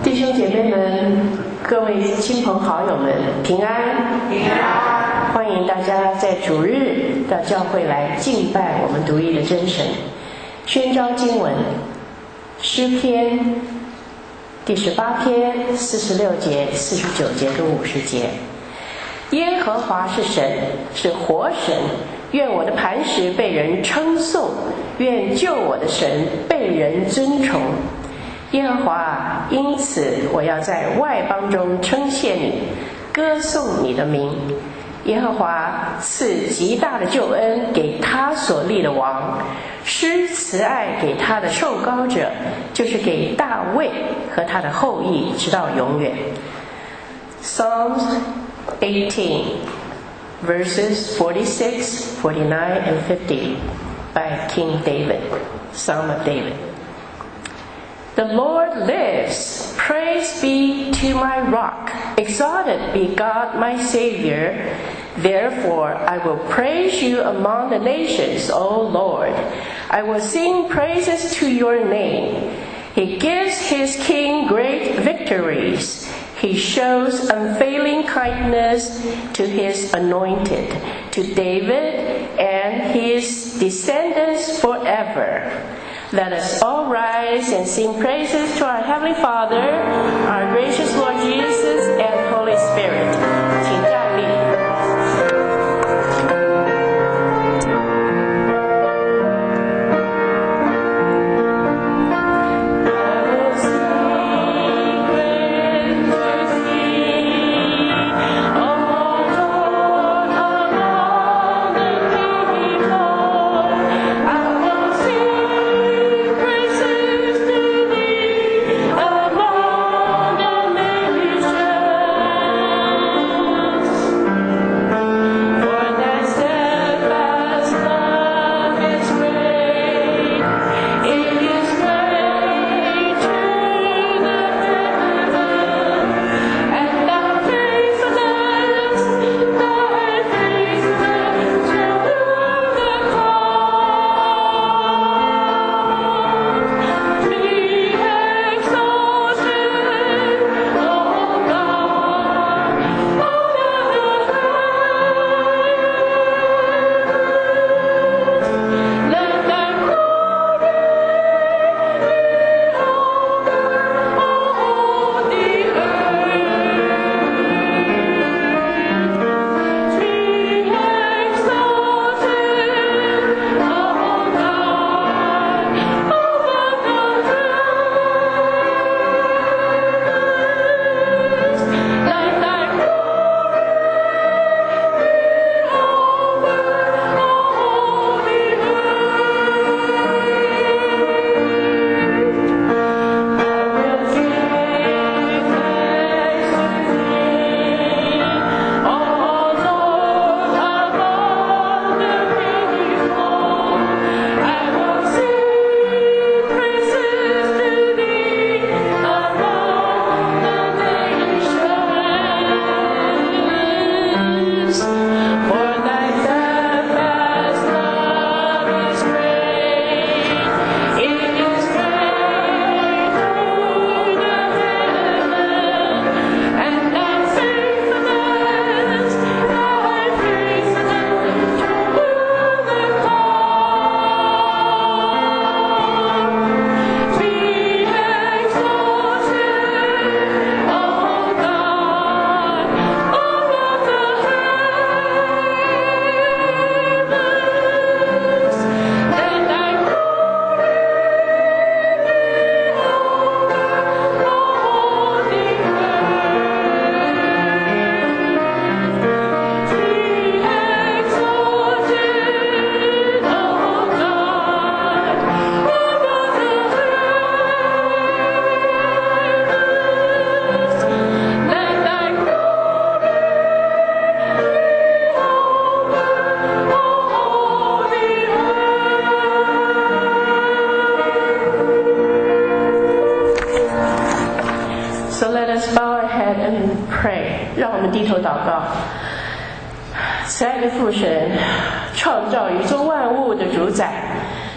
弟兄姐妹们，各位亲朋好友们，平安！ 平安！ 欢迎大家在主日到教会来敬拜我们独一的真神。宣召经文，诗篇第18篇46节、49节跟50节。耶和华是神，是活神，愿我的磐石被人称颂，愿救我的神被人尊崇。耶和华啊，因此我要在外邦中称谢你，歌颂你的名。耶和华赐极大的救恩给他所立的王，施慈爱给他的受膏者，就是给大卫和他的后裔，直到永远。 Psalms 18 verses 46, 49 and 50 by King David, Psalm of David.The Lord lives. Praise be to my rock. Exalted be God my Savior. Therefore I will praise you among the nations, O Lord. I will sing praises to your name. He gives his king great victories. He shows unfailing kindness to his anointed, to David and his descendants forever.Let us all rise and sing praises to our Heavenly Father, our gracious Lord Jesus, and Holy Spirit. 请站立。低头祷告。慈爱的父神，创造宇宙万物的主宰，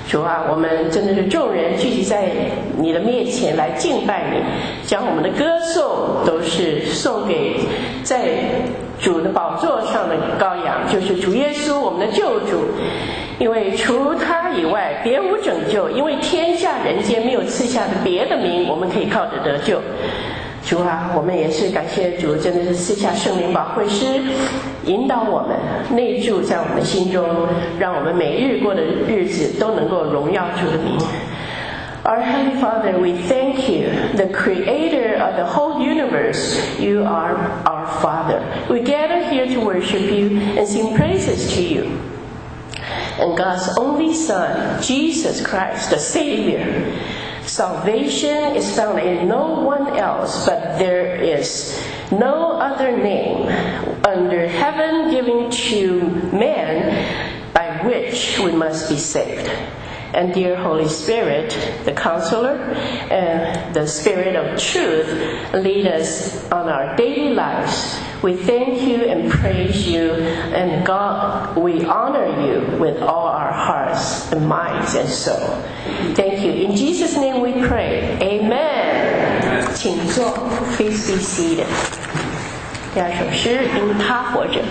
主啊，我们真的是众人聚集在你的面前来敬拜你，将我们的歌颂都是送给在主的宝座上的羔羊，就是主耶稣，我们的救主。因为除他以外别无拯救，因为天下人间没有赐下的别的名，我们可以靠着得救。主啊，我们也是感谢主，真的是赐下圣灵保惠师引导我们，内住在我们的心中，让我们每日过的日子都能够荣耀主的名。Our Heavenly Father, we thank you, the creator of the whole universe. You are our Father. We gather here to worship you and sing praises to you. And God's only Son, Jesus Christ, the Savior. Salvation is found in no one else, but there is no other name under heaven given to man by which we must be saved. And dear Holy Spirit, the Counselor and the Spirit of Truth, lead us on our daily lives. We thank you and praise you, and God, we honor you with all our hearts and minds and soul. Thank you. In Jesus' name we pray. Amen. 请坐 Please be seated. 第二首诗，因他活着。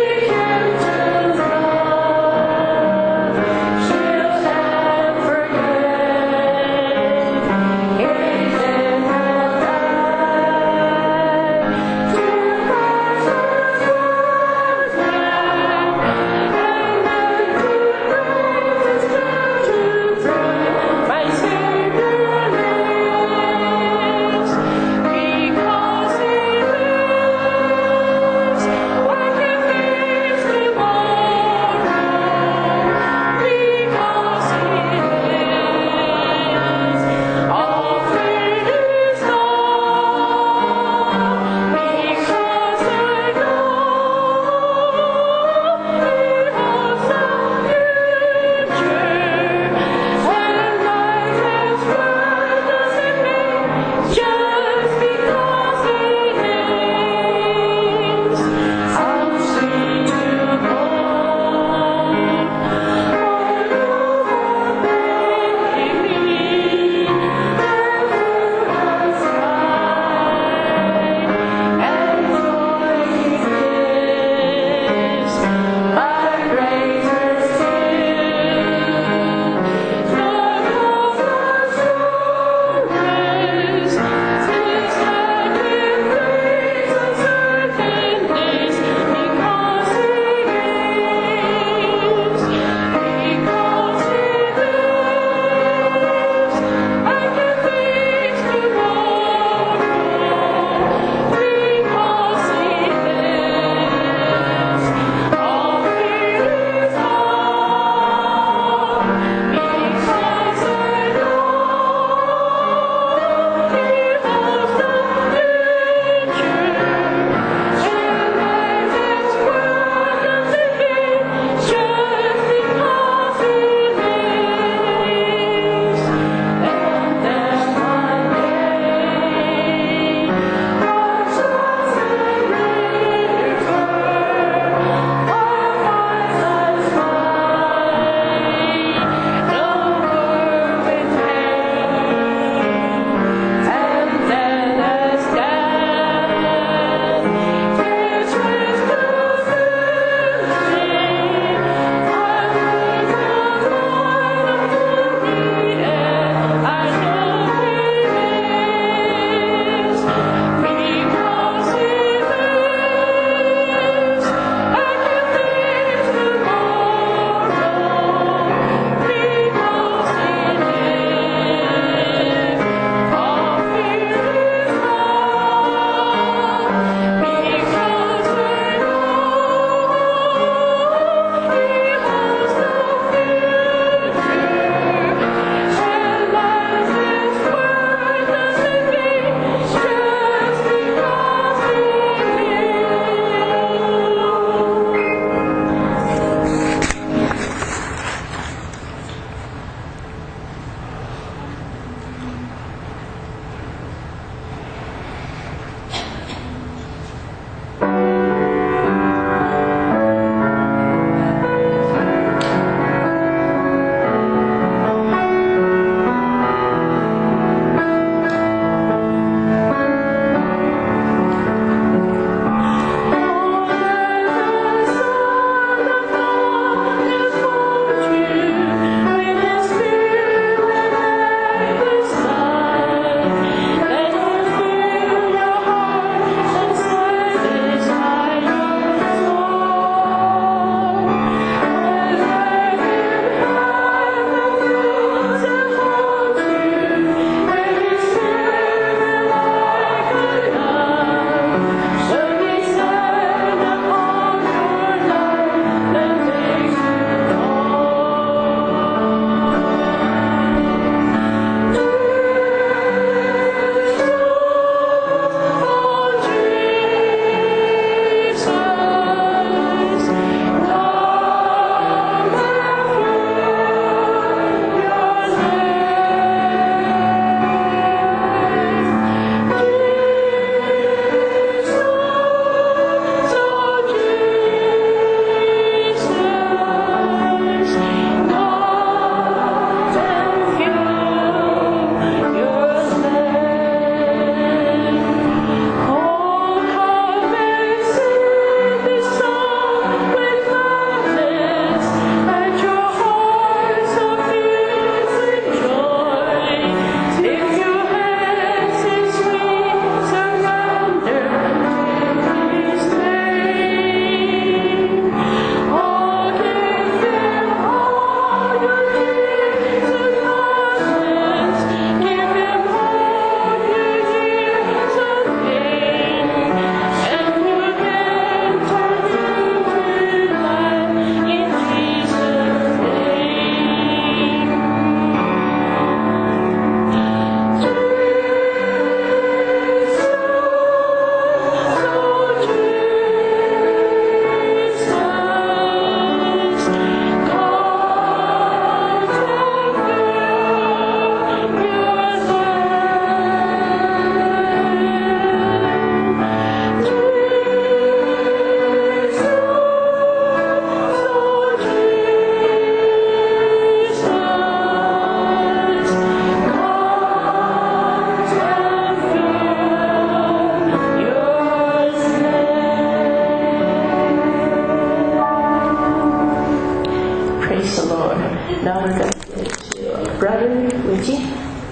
Forget 那我们感谢 Brother 伟金。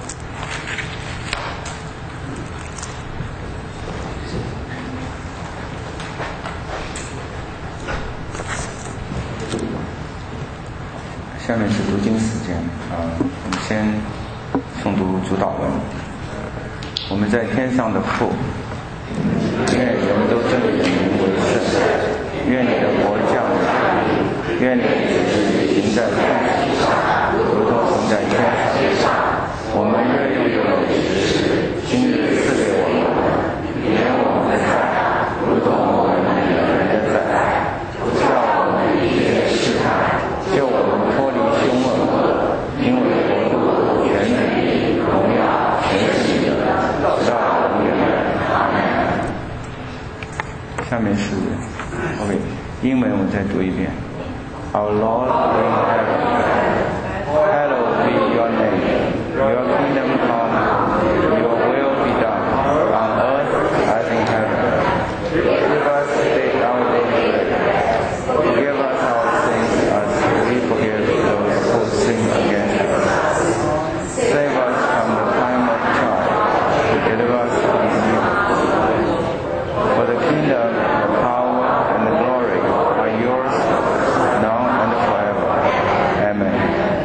下面是读经时间我们先诵读主祷文。我们在天上的父，愿人都尊你的名为圣，愿你的国降临，愿你的旨意行在地上，如同行在天上。我们日用的食，今日赐给我们，免我们的债，如同我们免人的债，不叫我们遇见试探，救我们脱离凶恶，因为国度、权力、荣耀全是你的，直到永远。阿门。下面是 OK， 英文我再读一遍。Our Lord in heaven, hallowed be your name. Your kingdom come, your will be done, on earth as in heaven. Give us today our daily bread. Forgive us our sins as we forgive those who sin against us. Save us from the time of trial. Deliver us from evil. For the kingdom, the power, and the glory are yours, now and forever. Amen.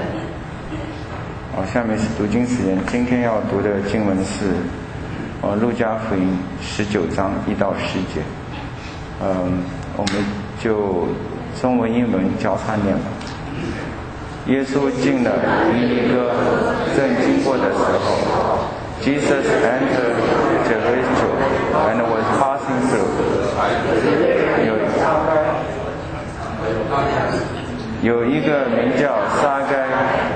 下面是读经时间。今天要读的经文是路加福音19章1到10节。我们就中文英文交叉念吧。耶稣进了一个正经过的时候 Jesus entered Jerusalem and was passing through. 有一个名叫撒该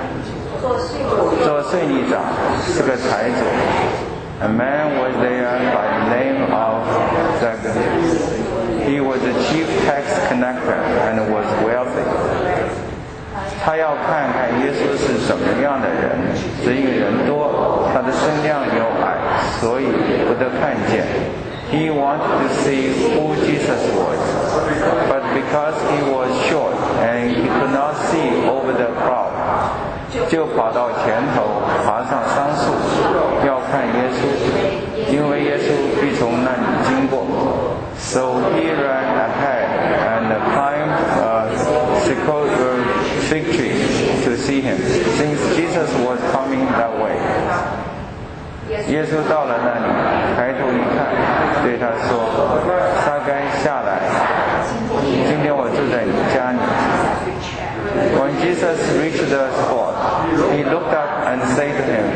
做税吏长，是个财主。A man was there by the name of Zacchaeus. He was the chief tax collector and was wealthy. 他要看看耶稣是怎么样的人，只因人多，他的身量又矮，所以不得看见。He wanted to see who Jesus was, but because he was short and he could not see over the crowd, 就跑到前头，爬上桑树，要看耶稣，因为耶稣必从那里经过。So he ran ahead and climbed a sycamore fig tree to see him, since Jesus was coming that way. 耶稣到了那里，抬头一看，对他说：“撒该下来，今天我住在你家里。” When Jesus reached the spot, he looked up and said to him,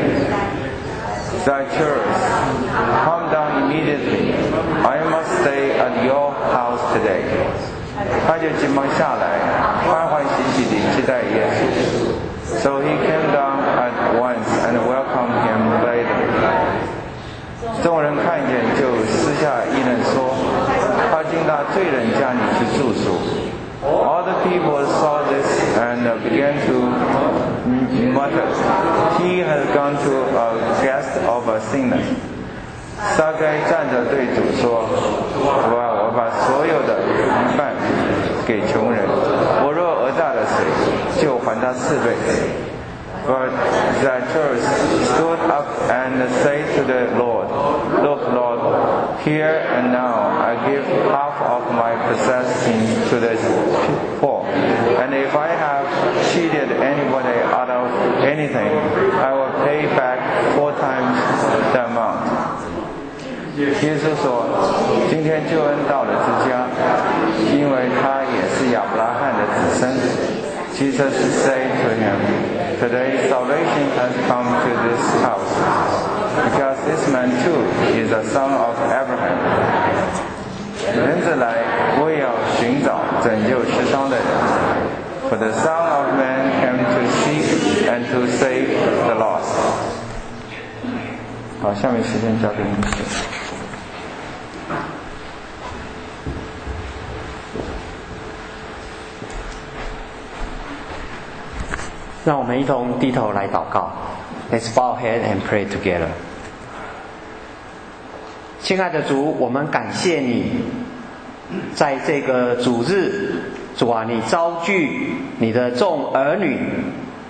Zacchaeus, come down immediately. I must stay at your house today. 他就急忙下来，欢欢喜喜地接待耶稣。So he came down at once and welcomed him later. 众人看见就私下议论说，他进到罪人家里去住宿。All the people saw this and began to mutter, he has gone to a guest of a sinner. 撒该站着对主说，我把所有的一半给穷人，我若讹诈了谁，就还他4倍。But Zacchaeus stood up and said to the Lord, Look, Lord, here and now I give half of my possessions to the poor, and if I have cheated anybody out of anything, I will pay back 4 times the amount. 耶稣说，今天救恩到了这家，因为他也是亚伯拉罕的子孙。Jesus said to him, Today salvation has come to this house, because this man too is a son of Abraham. 人子来，为要寻找拯救世上的人。For the Son of Man came to seek and to save the lost. 好，下面时间交给你。 让我们一同低头来祷告。Let's bow head and pray together. 亲爱的主，我们感谢你，在这个主日，主啊，你召聚你的众儿女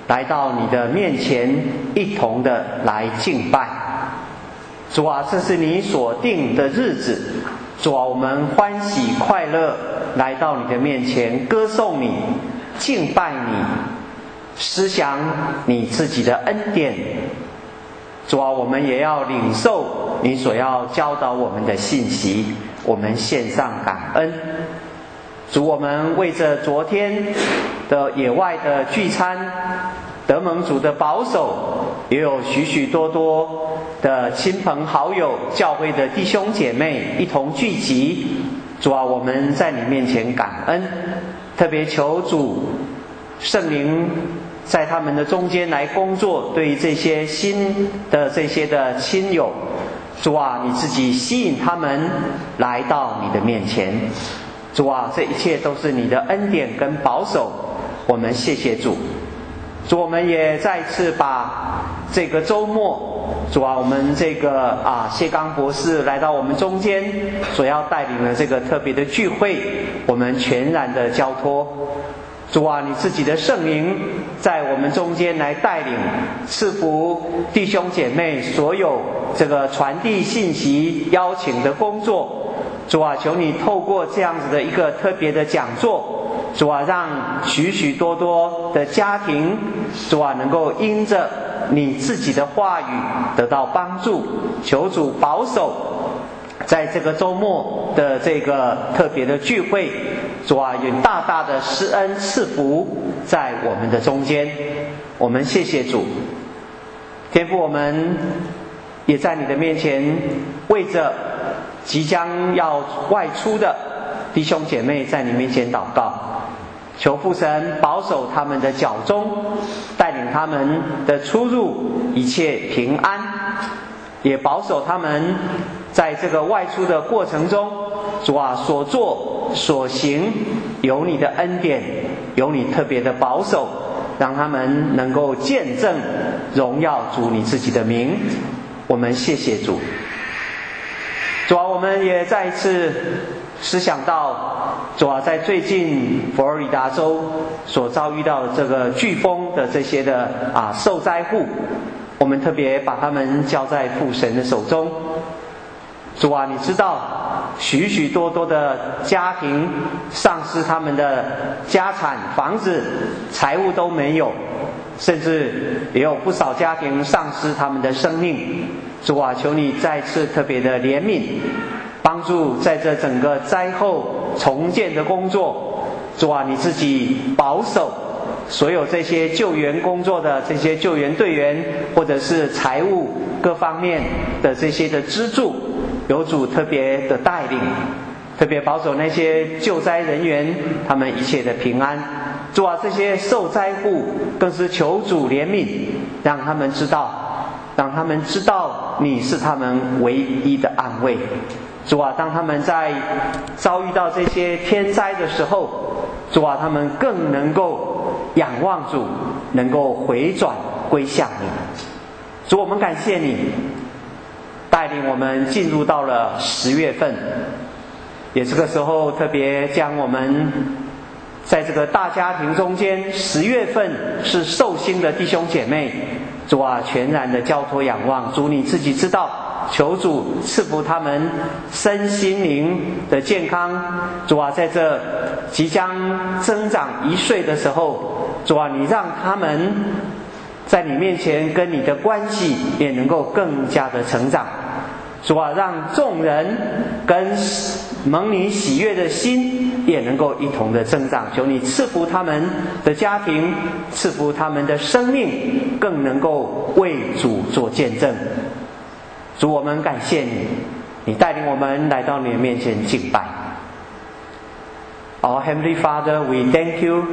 来到你的面前，一同的来敬拜。主啊，这是你所定的日子，主啊，我们欢喜快乐来到你的面前，歌颂你，敬拜你，思想你自己的恩典。主啊，我们也要领受你所要教导我们的信息，我们献上感恩。主，我们为着昨天的野外的聚餐，得蒙主的保守，也有许许多多的亲朋好友、教会的弟兄姐妹一同聚集。主啊，我们在你面前感恩，特别求主圣灵在他们的中间来工作，对于这些新的这些的亲友，主啊，你自己吸引他们来到你的面前。主啊，这一切都是你的恩典跟保守，我们谢谢主。主，我们也再次把这个周末，主啊，我们这个谢刚博士来到我们中间所要带领的这个特别的聚会，我们全然的交托。主啊，你自己的圣灵在我们中间来带领，赐福弟兄姐妹所有这个传递信息邀请的工作。主啊，求你透过这样子的一个特别的讲座，主啊，让许许多多的家庭，主啊，能够因着你自己的话语得到帮助。求主保守在这个周末的这个特别的聚会，主啊，有大大的施恩赐福在我们的中间。我们谢谢主。天父，我们也在你的面前为着即将要外出的弟兄姐妹在你面前祷告，求父神保守他们的脚中，带领他们的出入一切平安，也保守他们在这个外出的过程中，主啊，所做所行有你的恩典，有你特别的保守，让他们能够见证荣耀主你自己的名。我们谢谢主。主啊，我们也再一次思想到，主啊，在最近佛罗里达州所遭遇到这个飓风的这些的受灾户，我们特别把他们交在父神的手中。主啊，你知道许许多多的家庭丧失他们的家产、房子、财物都没有，甚至也有不少家庭丧失他们的生命。主啊，求你再次特别的怜悯，帮助在这整个灾后重建的工作。主啊，你自己保守所有这些救援工作的这些救援队员，或者是财务各方面的这些的资助，有主特别的带领，特别保守那些救灾人员他们一切的平安。主啊，这些受灾户更是求主怜悯，让他们知道你是他们唯一的安慰。主啊，当他们在遭遇到这些天灾的时候，主啊，他们更能够仰望主，能够回转归向你。主，我们感谢你带领我们进入到了10月份，也这个时候特别将我们在这个大家庭中间，10月份是受薪的弟兄姐妹，主啊，全然的交托仰望。主，你自己知道，求主赐福他们身心灵的健康。主啊，在这即将增长1岁的时候，主啊，你让他们在你面前跟你的关系也能够更加的成长。主啊，让众人跟蒙你喜悦的心也能够一同的增长。求你赐福他们的家庭，赐福他们的生命，更能够为主做见证。主，我们感谢你，你带领我们来到你的面前敬拜。Our Heavenly Father, we thank you.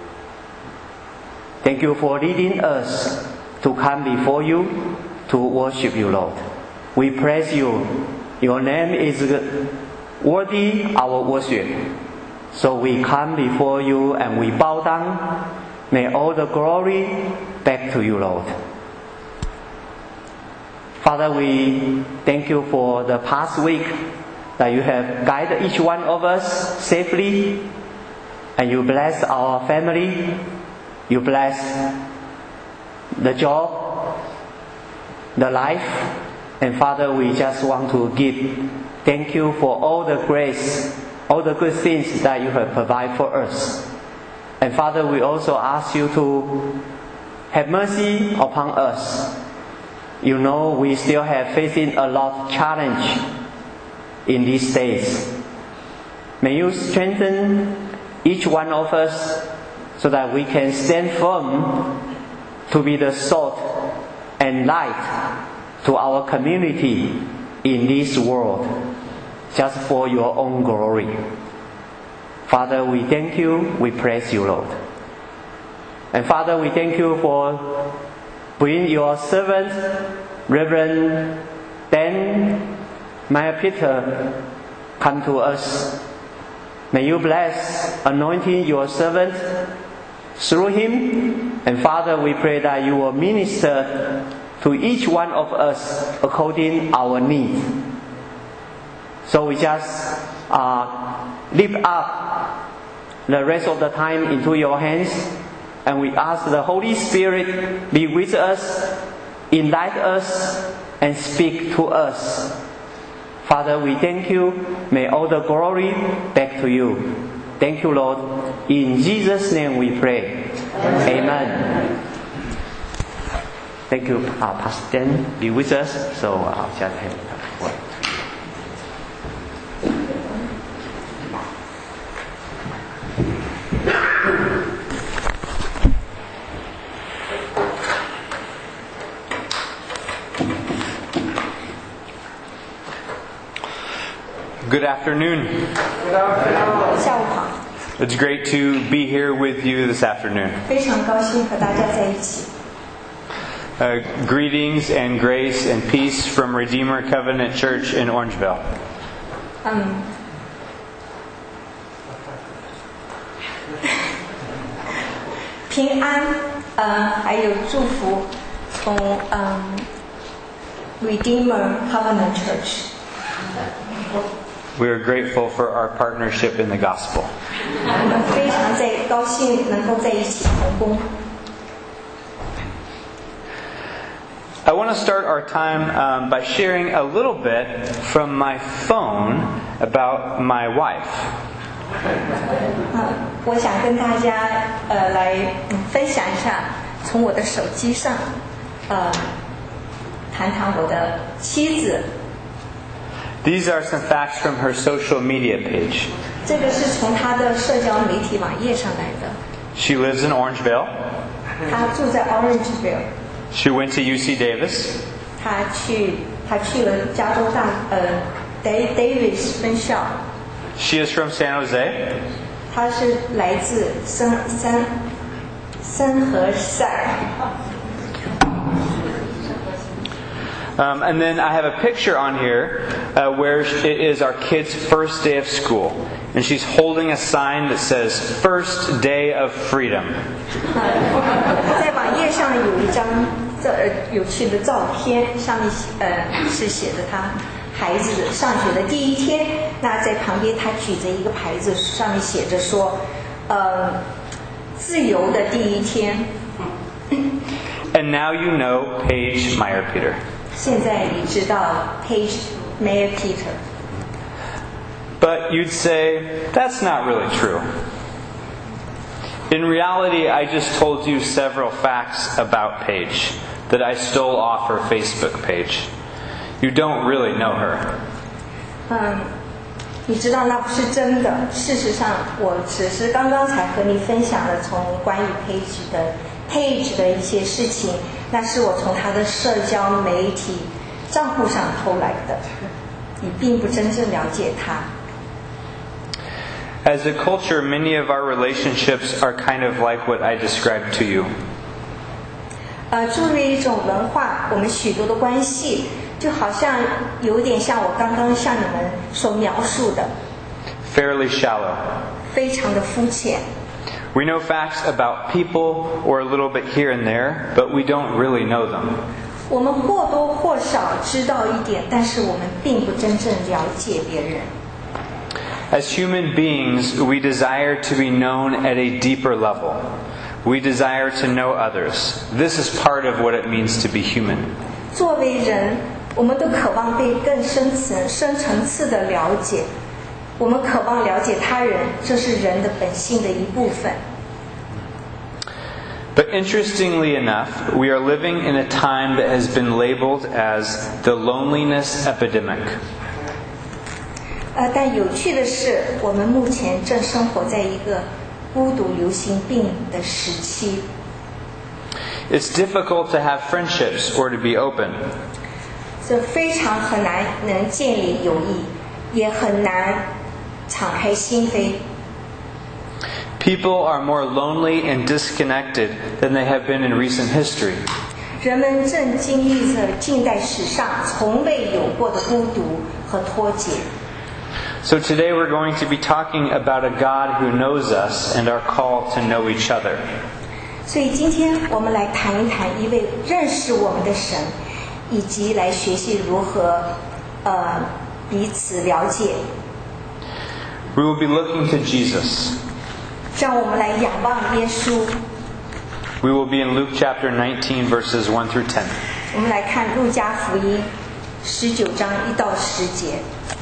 Thank you for leading us to come before you to worship you, Lord. We praise you. Your name is worthy our worship. So we come before you and we bow down. May all the glory back to you, Lord. Father, we thank you for the past week that you have guided each one of us safely, and you bless our family. You bless the job, the life. And Father, we just want to give thank you for all the grace, all the good things that you have provided for us. And Father, we also ask you to have mercy upon us. You know, we still have facing a lot of challenge in these days. May you strengthen each one of us so that we can stand firm to be the salt and light to our community in this world, just for your own glory. Father, we thank you, we praise you, Lord. And Father, we thank you for bringing your servant, Reverend Dan Meyer Peter, come to us. May you bless, anointing your servant through him. And Father, we pray that you will minister to each one of us according our need. So we just lift up the rest of the time into your hands, and we ask the Holy Spirit be with us, enlighten us, and speak to us. Father, we thank you. May all the glory back to you. Thank you, Lord. In Jesus' name we pray. Amen. Thank you, Pastor Dan, be with us. So I'll just have a word. Good afternoon. Good afternoon. 下午好， It's great to be here with you this afternoon. 非常高兴和大家在一起。 Greetings and grace and peace from Redeemer Covenant Church in Orangeville. 平安，还有祝福从Redeemer Covenant Church。 We are grateful for our partnership in the gospel. 我们非常高兴能够在一起同工。 I want to start our time by sharing a little bit from my phone about my wife. 我想跟大家来分享一下，从我的手机上谈谈我的妻子。 These are some facts from her social media page. 这个是从她的社交媒体网页上来的。 She lives in Orangeville. 她住在 Orangeville。 She went to UC Davis. 她去了加州Davis 分校。 She is from San Jose. 她是来自森河塞。 And then I have a picture on here where it is our kid's first day of school. And she's holding a sign that says, First Day of Freedom. 在网页上有一张有趣的照片，上面是写着他孩子上学的第一天。那在旁边他举着一个牌子，上面写着说，自由的第一天。 And now you know Paige Meyer Peter. 现在你知道 Paige Meyer Peter。 But you'd say, that's not really true. In reality, I just told you several facts about Paige that I stole off her Facebook page. You don't really know her. 你知道那不是真的。事实上，我只是刚刚才和你分享了从关于 Paige 的一些事情，那是我从她的社交媒体账户上偷来的。你并不真正了解她。 As a culture, many of our relationships are kind of like what I described to you. 作为一种文化，我们许多的关系就好像有点像我刚刚向你们所描述的， Fairly shallow. 非常的肤浅。 We know facts about people or a little bit here and there, but we don't really know them. 我们或多或少知道一点，但是我们并不真正了解别人。 As human beings, we desire to be known at a deeper level. We desire to know others. This is part of what it means to be human. 作为人，我们都渴望被更深层次的了解。我们渴望了解他人，这是人的本性的一部分。 But interestingly enough, we are living in a time that has been labeled as the loneliness epidemic. 但有趣的是，我们目前正生活在一个孤独流行病的时期。 It's difficult to have friendships or to be open. 这非常很难能建立友谊，也很难敞开心扉。 People are more lonely and disconnected than they have been in recent history. 人们正经历着近代史上从未有过的孤独和脱节。 So today we're going to be talking about a God who knows us and our call to know each other. 所以今天我们来谈一谈一位认识我们的神，以及来学习如何彼此了解。 We will be looking to Jesus. 让我们来仰望耶稣。 We will be in Luke chapter 19 verses 1 through 10. 我们来看路加福音19章1到10节。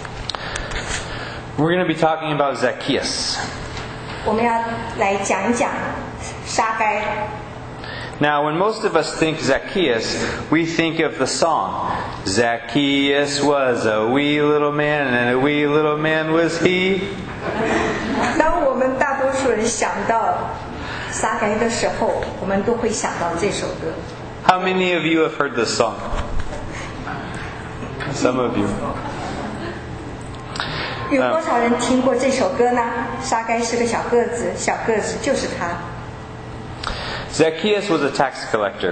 We're going to be talking about Zacchaeus. 我们要来讲一讲撒该。 Now, when most of us think Zacchaeus, we think of the song, Zacchaeus was a wee little man, and a wee little man was he. 当我们大多数人想到撒该的时候，我们都会想到这首歌。 How many of you have heard this song? Some of you. 有多少人听过这首歌呢？撒该是个小个子，小个子就是他。 Zacchaeus was a tax collector.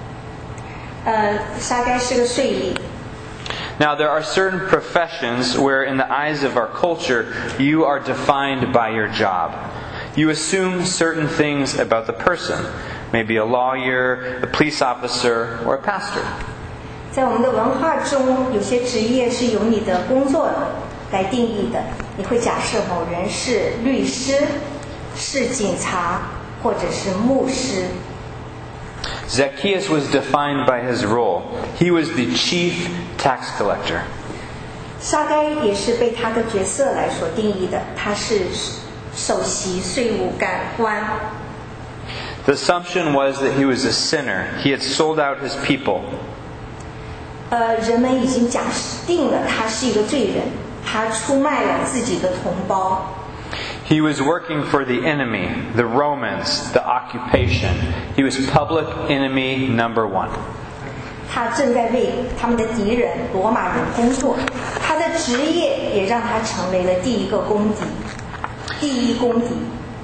撒该是个税吏。 Now, there are certain professions where, in the eyes of our culture, you are defined by your job. You assume certain things about the person, maybe a lawyer, a police officer, or a pastor. 在我们的文化中，有些职业是由你的工作来定义的。你会假设某人是律师、是警察，或者是牧师。 Zacchaeus was defined by his role. He was the chief tax collector. 撒该也是被他的角色来所定义的，他是首席税务官。 The assumption was that he was a sinner. He had sold out his people. 人们已经假定了他是一个罪人，他出卖了自己的同胞。 He was working for the enemy, the Romans, the occupation. He was public enemy number 1. 他正在为他们的敌人罗马人工作，他的职业也让他成为了第一公敌。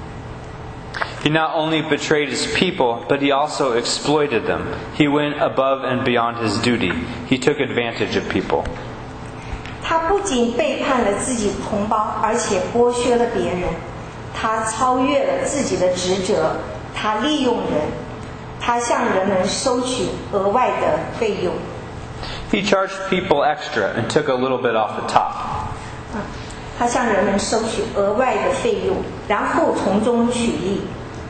He not only betrayed his people, but he also exploited them. He went above and beyond his duty. He took advantage of people. 他不仅背叛了自己同胞，而且剥削了别人。他超越了自己的职责，他利用人，他向人们收取额外的费用。 He charged people extra and took a little bit off the top. 他向人们收取额外的费用，然后从中取利。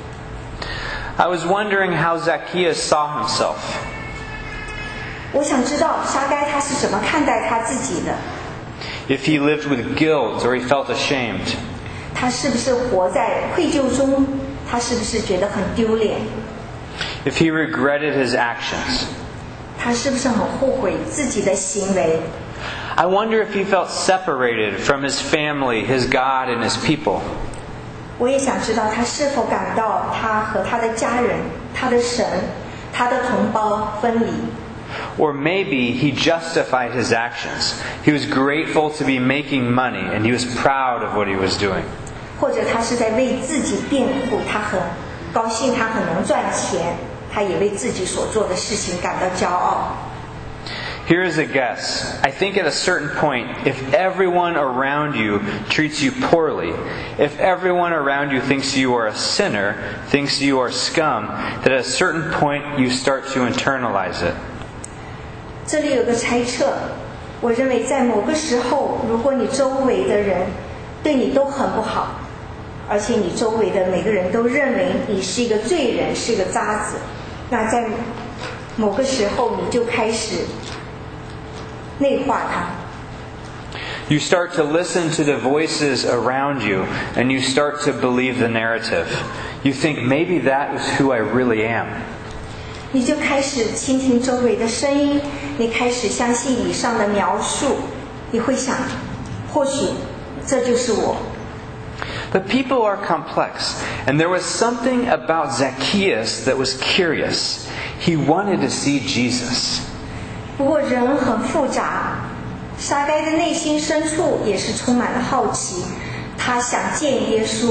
I was wondering how Zacchaeus saw himself. 我想知道撒该他是怎么看待他自己的。 If he lived with guilt or he felt ashamed. 他是不是活在愧疚中？他是不是觉得很丢脸？ If he regretted his actions. 他是不是很后悔自己的行为？ I wonder if he felt separated from his family, his God, and his people. 我也想知道他是否感到他和他的家人、他的神、他的同胞分离。 Or maybe he justified his actions. He was grateful to be making money and he was proud of what he was doing. 或者他是在为自己辩护，他很高兴，他很能赚钱，他也为自己所做的事情感到骄傲。 Here is a guess. I think at a certain point, if everyone around you treats you poorly, if everyone around you thinks you are a sinner, thinks you are scum, that at a certain point you start to internalize it. 这里有个猜测，我认为在某个时候，如果你周围的人对你都很不好， 而且你周围的每个人都认为你是一个罪人，是个渣子。那在某个时候，你就开始内化它。 You start to listen to the voices around you, and you start to believe the narrative. You think, maybe that is who I really am. 你就开始倾听周围的声音，你开始相信以上的描述，你会想，或许这就是我。 But people are complex, and there was something about Zacchaeus that was curious. He wanted to see Jesus. 不过人很复杂，撒该的内心深处也是充满了好奇，他想见耶稣。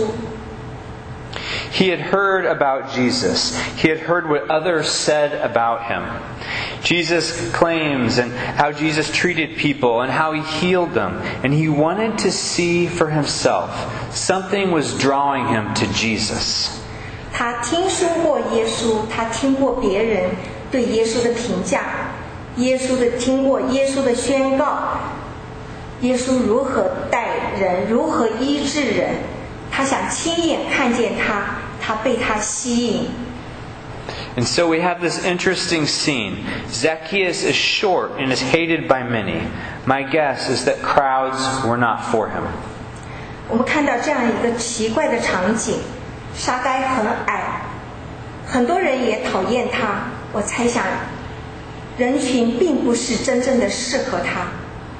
He had heard about Jesus. He had heard what others said about him. Jesus' claims and how Jesus treated people and how he healed them. And he wanted to see for himself. Something was drawing him to Jesus. 他听说过耶稣，他听过别人对耶稣的评价，听过耶稣的宣告，耶稣如何待人，如何医治人，他想亲眼看见他，他被他吸引。 And so we have this interesting scene. Zacchaeus is short and is hated by many. My guess is that crowds were not for him. 我们看到这样一个奇怪的场景，撒该很矮，很多人也讨厌他。我猜想，人群并不是真正的适合他。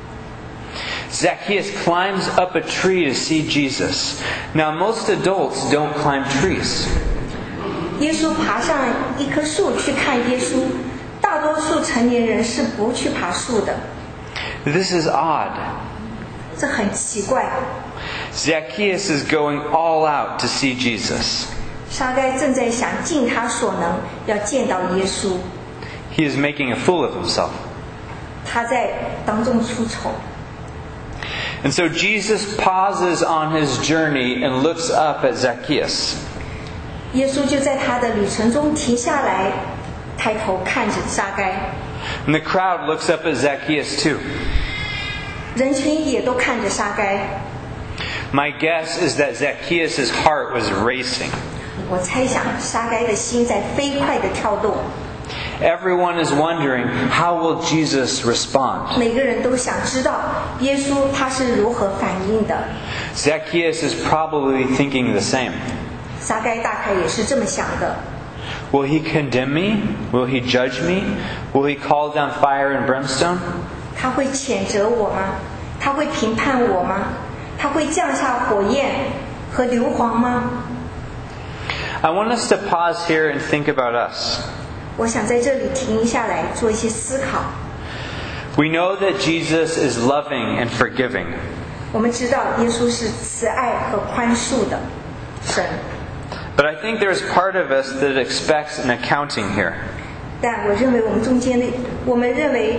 Zacchaeus climbs up a tree to see Jesus. Now, most adults don't climb trees. 耶稣爬上一棵树去看耶稣，大多数成年人是不去爬树的。 This is odd. 这很奇怪。 Zacchaeus is going all out to see Jesus. 撒该正在想尽他所能要见到耶稣。 He is making a fool of himself. 他在当众出丑。 And so Jesus pauses on his journey and looks up at Zacchaeus. 耶稣就在他的旅程中停下来，抬头看着撒该。 And the crowd looks up at Zacchaeus too. 人群也都看着撒该。 My guess is that Zacchaeus' heart was racing. 我猜想撒该的心在飞快地跳动。 Everyone is wondering, how will Jesus respond? 每个人都想知道耶稣他是如何反应的。 Zacchaeus is probably thinking the same. 撒该大概也是这么想的。 Will he condemn me? Will he judge me? Will he call down fire and brimstone? 他会谴责我吗？他会评判我吗？他会降下火焰和硫磺吗？ I want us to pause here and think about us. 我想在这里停下来做一些思考。 We know that Jesus is loving and forgiving. 我们知道耶稣是慈爱和宽恕的神。 But I think there's part of us that expects an accounting here. 但我认为我们中间的，我们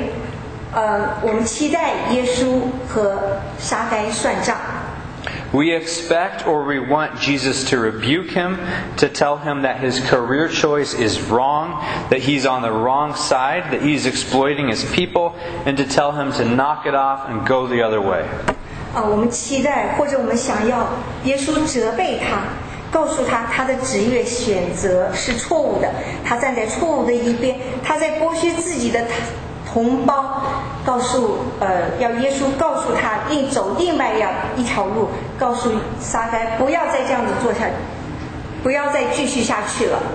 期待耶稣和撒该算账。 We expect or we want Jesus to rebuke him, to tell him that his career choice is wrong, that he's on the wrong side, that he's exploiting his people, and to tell him to knock it off and go the other way. 我们期待或者我们想要耶稣责备他，告诉他他的职业选择是错误的，他站在错误的一边，他在剥削自己的同胞，要耶稣告诉他走另外一条路，告诉撒该不要再这样子做下去，不要再继续下去了。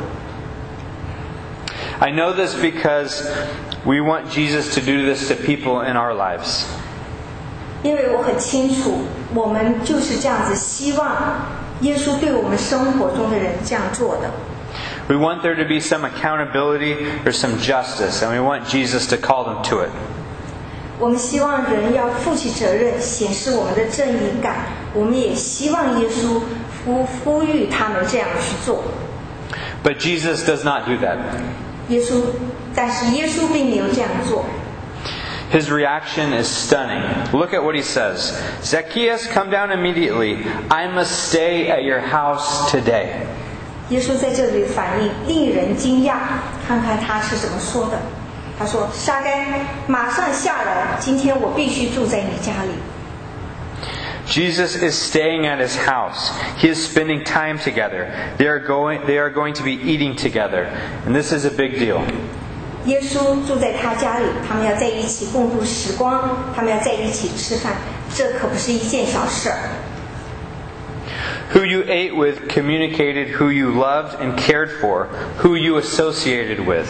I know this because we want Jesus to do this to people in our lives. 因为我很清楚，我们就是这样子希望耶稣对我们生活中的人这样做的。 We want there to be some accountability or some justice, and we want Jesus to call them to it. 我们希望人要负起责任，显示我们的正义感。我们也希望耶稣呼吁他们这样去做。 But Jesus does not do that. 但是耶稣并没有这样做。 His reaction is stunning. Look at what he says. Zacchaeus, come down immediately. I must stay at your house today. 耶稣在这里反应令人惊讶，看看他是怎么说的。他说：“撒该，马上下来，今天我必须住在你家里。” Jesus is staying at his house. He is spending time together. They are going to be eating together. And this is a big deal. 耶稣住在他家里，他们要在一起共度时光，他们要在一起吃饭，这可不是一件小事儿。 Who you ate with communicated who you loved and cared for, who you associated with.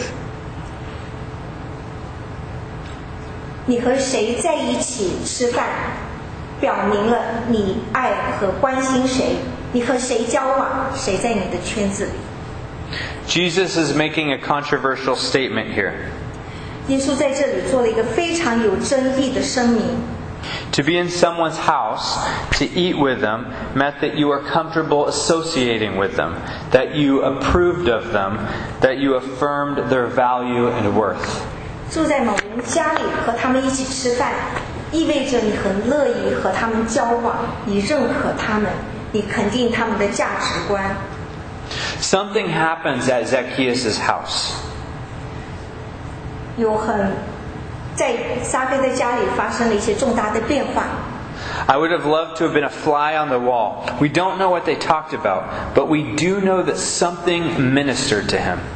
你和谁在一起吃饭，表明了你爱和关心谁。你和谁交往，谁在你的圈子里。 Jesus is making a controversial statement here. 耶稣在这里做了一个非常有争议的声明。 To be in someone's house, to eat with them, meant that you were comfortable associating with them, that you approved of them, that you affirmed their value and worth. 住在某人家里和他们一起吃饭，意味着你很乐意和他们交往，你认可他们，你肯定他们的价值观。 Something happens at Zacchaeus' house. 在撒该的家里发生了一些重大的变化。 I would have loved to have been a fly on the wall. We don't know what they talked about, but we do know that something ministered to him.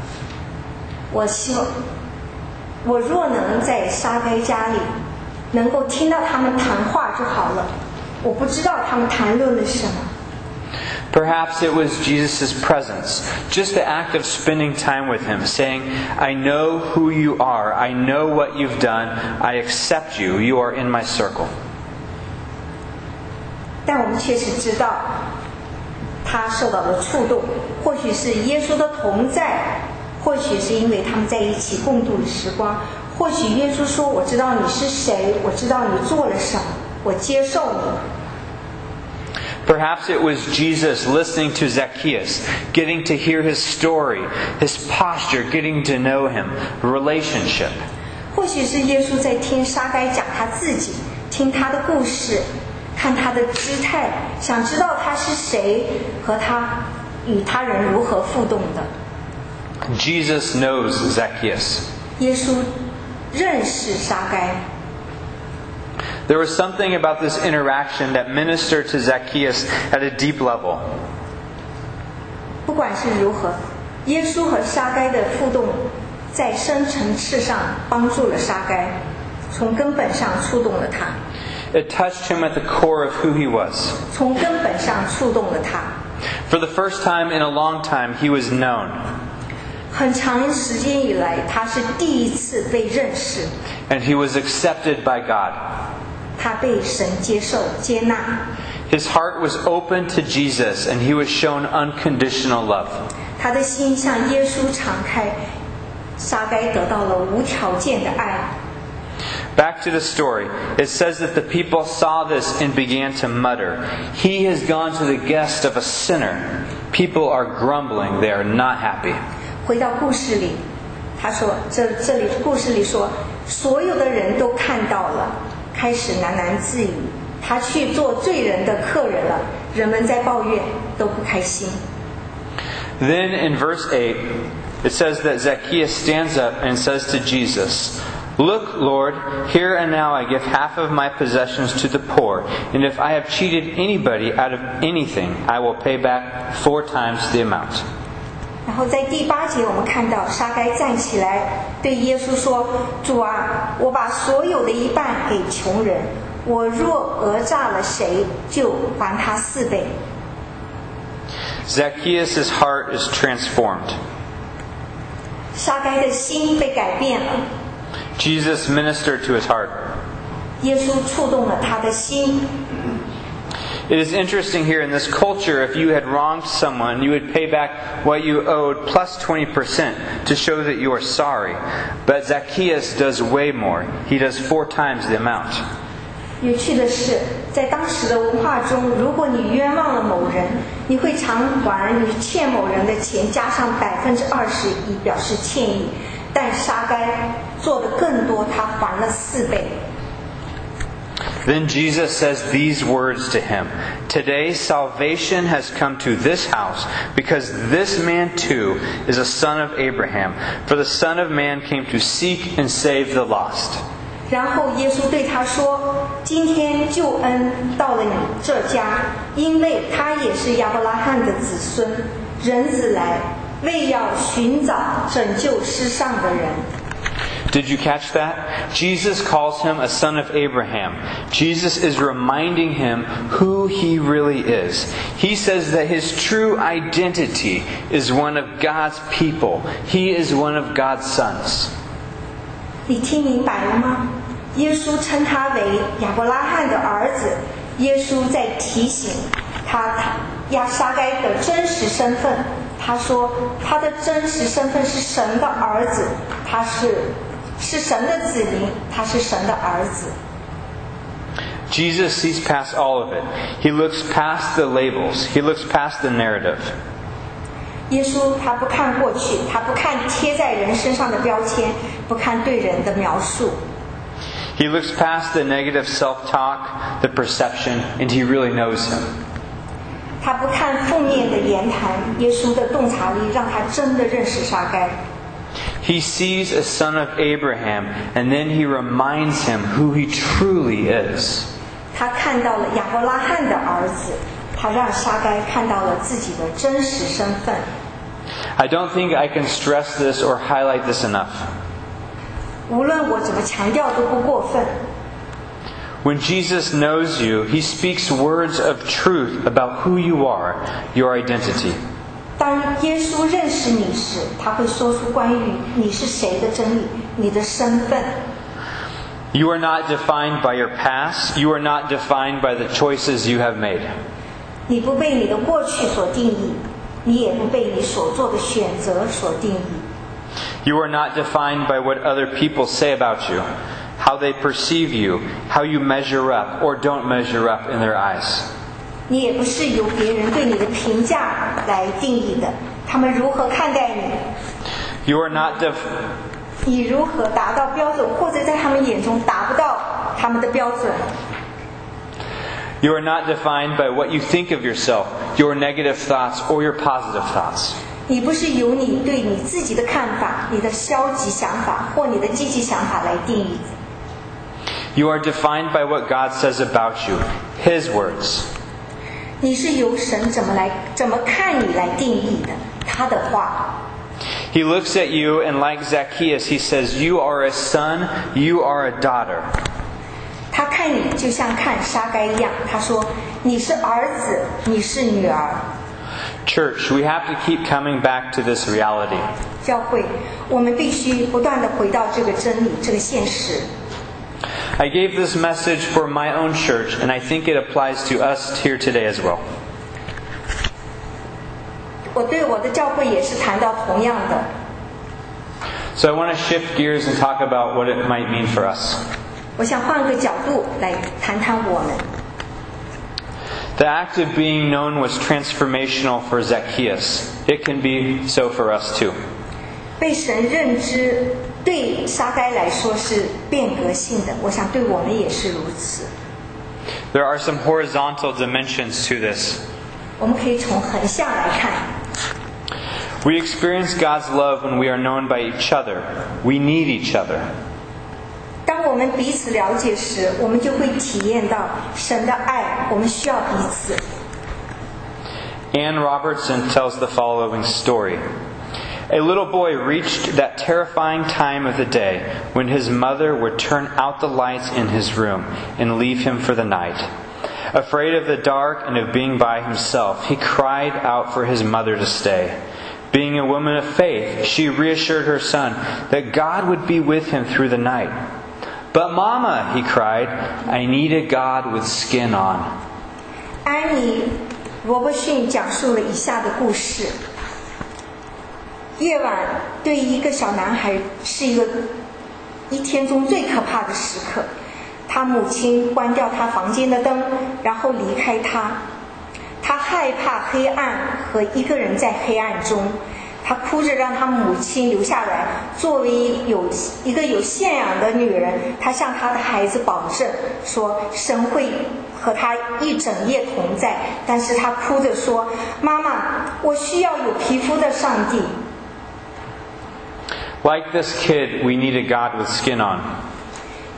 我若能在撒该家里能够听到他们谈话就好了。我不知道他们谈论了什么。 Perhaps it was Jesus' presence, just the act of spending time with him, saying, I know who you are, I know what you've done, I accept you, you are in my circle. 但我们确实知道，他受到了触动，或许是耶稣的同在，或许是因为他们在一起共度的时光，或许耶稣说：“我知道你是谁，我知道你做了什么，我接受你。” Perhaps it was Jesus listening to Zacchaeus, getting to hear his story, his posture, getting to know him, relationship. 或许是耶稣在听撒该讲他自己，听他的故事，看他的姿态，想知道他是谁和他与他人如何互动的。 Jesus knows Zacchaeus. 耶稣认识撒该。 There was something about this interaction that ministered to Zacchaeus at a deep level. 不管是如何，耶稣和撒该的互动，在深层次上帮助了撒该，从根本上触动了他。 It touched him at the core of who he was. 从根本上触动了他。 For the first time in a long time, he was known. 很长时间以来，他是第一次被认识。 And he was accepted by God. 他被神接受、接纳。 His heart was open to Jesus, and he was shown unconditional love. 他的心向耶稣敞开，撒该得到了无条件的爱。 Back to the story. It says that the people saw this and began to mutter, He has gone to the guest of a sinner. People are grumbling. They are not happy. 回到故事里，他说：“这里故事里说，所有的人都看到了。” 开始喃喃自语，他去做罪人的客人了。人们在抱怨，都不开心。 Then in verse 8, it says that Zacchaeus stands up and says to Jesus, Look, Lord, here and now I give half of my possessions to the poor, and if I have cheated anybody out of anything, I will pay back 4 times the amount. 然后在第8节，我们看到撒该站起来对耶稣说：“主啊，我把所有的一半给穷人，我若讹诈了谁，就还他4倍。” Zacchaeus' heart is transformed. 撒该的心被改变了。 Jesus ministered to his heart. 耶稣触动了他的心。 It is interesting here in this culture, if you had wronged someone, you would pay back what you owed plus 20% to show that you are sorry. But Zacchaeus does way more. He does 4 times the amount. 有趣的是，在当时的文化中，如果你冤枉了某人，你会偿还你欠某人的钱加上20%，以表示歉意。但撒该做的更多，他还了4倍。 Then Jesus says these words to him, Today salvation has come to this house, because this man too is a son of Abraham. For the Son of Man came to seek and save the lost. 然后耶稣对他说：今天救恩到了你这家，因为他也是亚伯拉罕的子孙。人子来，为要寻找拯救世上的人。 Did you catch that? Jesus calls him a son of Abraham. Jesus is reminding him who he really is. He says that his true identity is one of God's people. He is one of God's sons. 你听明白了吗？耶稣称他为亚伯拉罕的儿子。耶稣在提醒他亚撒该的真实身份。他说他的真实身份是神的儿子，他是神的子民，他是神的儿子。 Jesus sees past all of it. He looks past the labels. He looks past the narrative. 耶稣他不看过去，他不看贴在人身上的标签，不看对人的描述。 He looks past the negative self-talk, the perception, and he really knows him. 他不看负面的言谈，耶稣的洞察力让他真的认识撒该。 He sees a son of Abraham, and then he reminds him who he truly is. 他看到了亚伯拉罕的儿子，他让撒该看到了自己的真实身份。 I don't think I can stress this or highlight this enough. 无论我怎么强调都不过分。 When Jesus knows you, he speaks words of truth about who you are, your identity. 当耶稣认识你时，他会说出关于你是谁的真理，你的身份。 You are not defined by your past. You are not defined by the choices you have made. 你不被你的过去所定义，你也不被你所做的选择所定义。 You are not defined by what other people say about you, how they perceive you, how you measure up or don't measure up in their eyes. 你也不是由别人对你的评价来定义的，他们如何看待你， You are not 你如何达到标准，或者在他们眼中达不到他们的标准。 You are not defined by what you think of yourself, your negative thoughts or your positive thoughts. 你不是由你对你自己的看法、你的消极想法或你的积极想法来定义的。 You are defined by what God says about you, His words. 你是由神怎么看你来定义的，他的话。 He looks at you and like Zacchaeus, he says, you are a son, you are a daughter. 他看你就像看撒该一样，他说你是儿子，你是女儿。 Church, we have to keep coming back to this reality. 教会，我们必须不断地回到这个真理，这个现实。 I gave this message for my own church, and I think it applies to us here today as well. 我对我的教会也是谈到同样的。 So I want to shift gears and talk about what it might mean for us. 我想换个角度来谈谈我们。 The act of being known was transformational for Zacchaeus. It can be so for us too. 被神认知对撒该来说是变革性的，我想对我们也是如此。 There are some horizontal dimensions to this. 我们可以从横向来看。 We experience God's love when we are known by each other. We need each other. 当我们彼此了解时，我们就会体验到神的爱，我们需要彼此。 Anne Robertson tells the following story. A little boy reached that terrifying time of the day when his mother would turn out the lights in his room and leave him for the night. Afraid of the dark and of being by himself, he cried out for his mother to stay. Being a woman of faith, she reassured her son that God would be with him through the night. But Mama, he cried, I need a God with skin on. 安妮·罗伯逊讲述了以下的故事。夜晚对一个小男孩是一天中最可怕的时刻。他母亲关掉他房间的灯，然后离开他。他害怕黑暗和一个人在黑暗中。他哭着让他母亲留下来。作为一个有信仰的女人，她向她的孩子保证说，神会和他一整夜同在。但是她哭着说，妈妈，我需要有皮肤的上帝。 Like this kid, we need a God with skin on.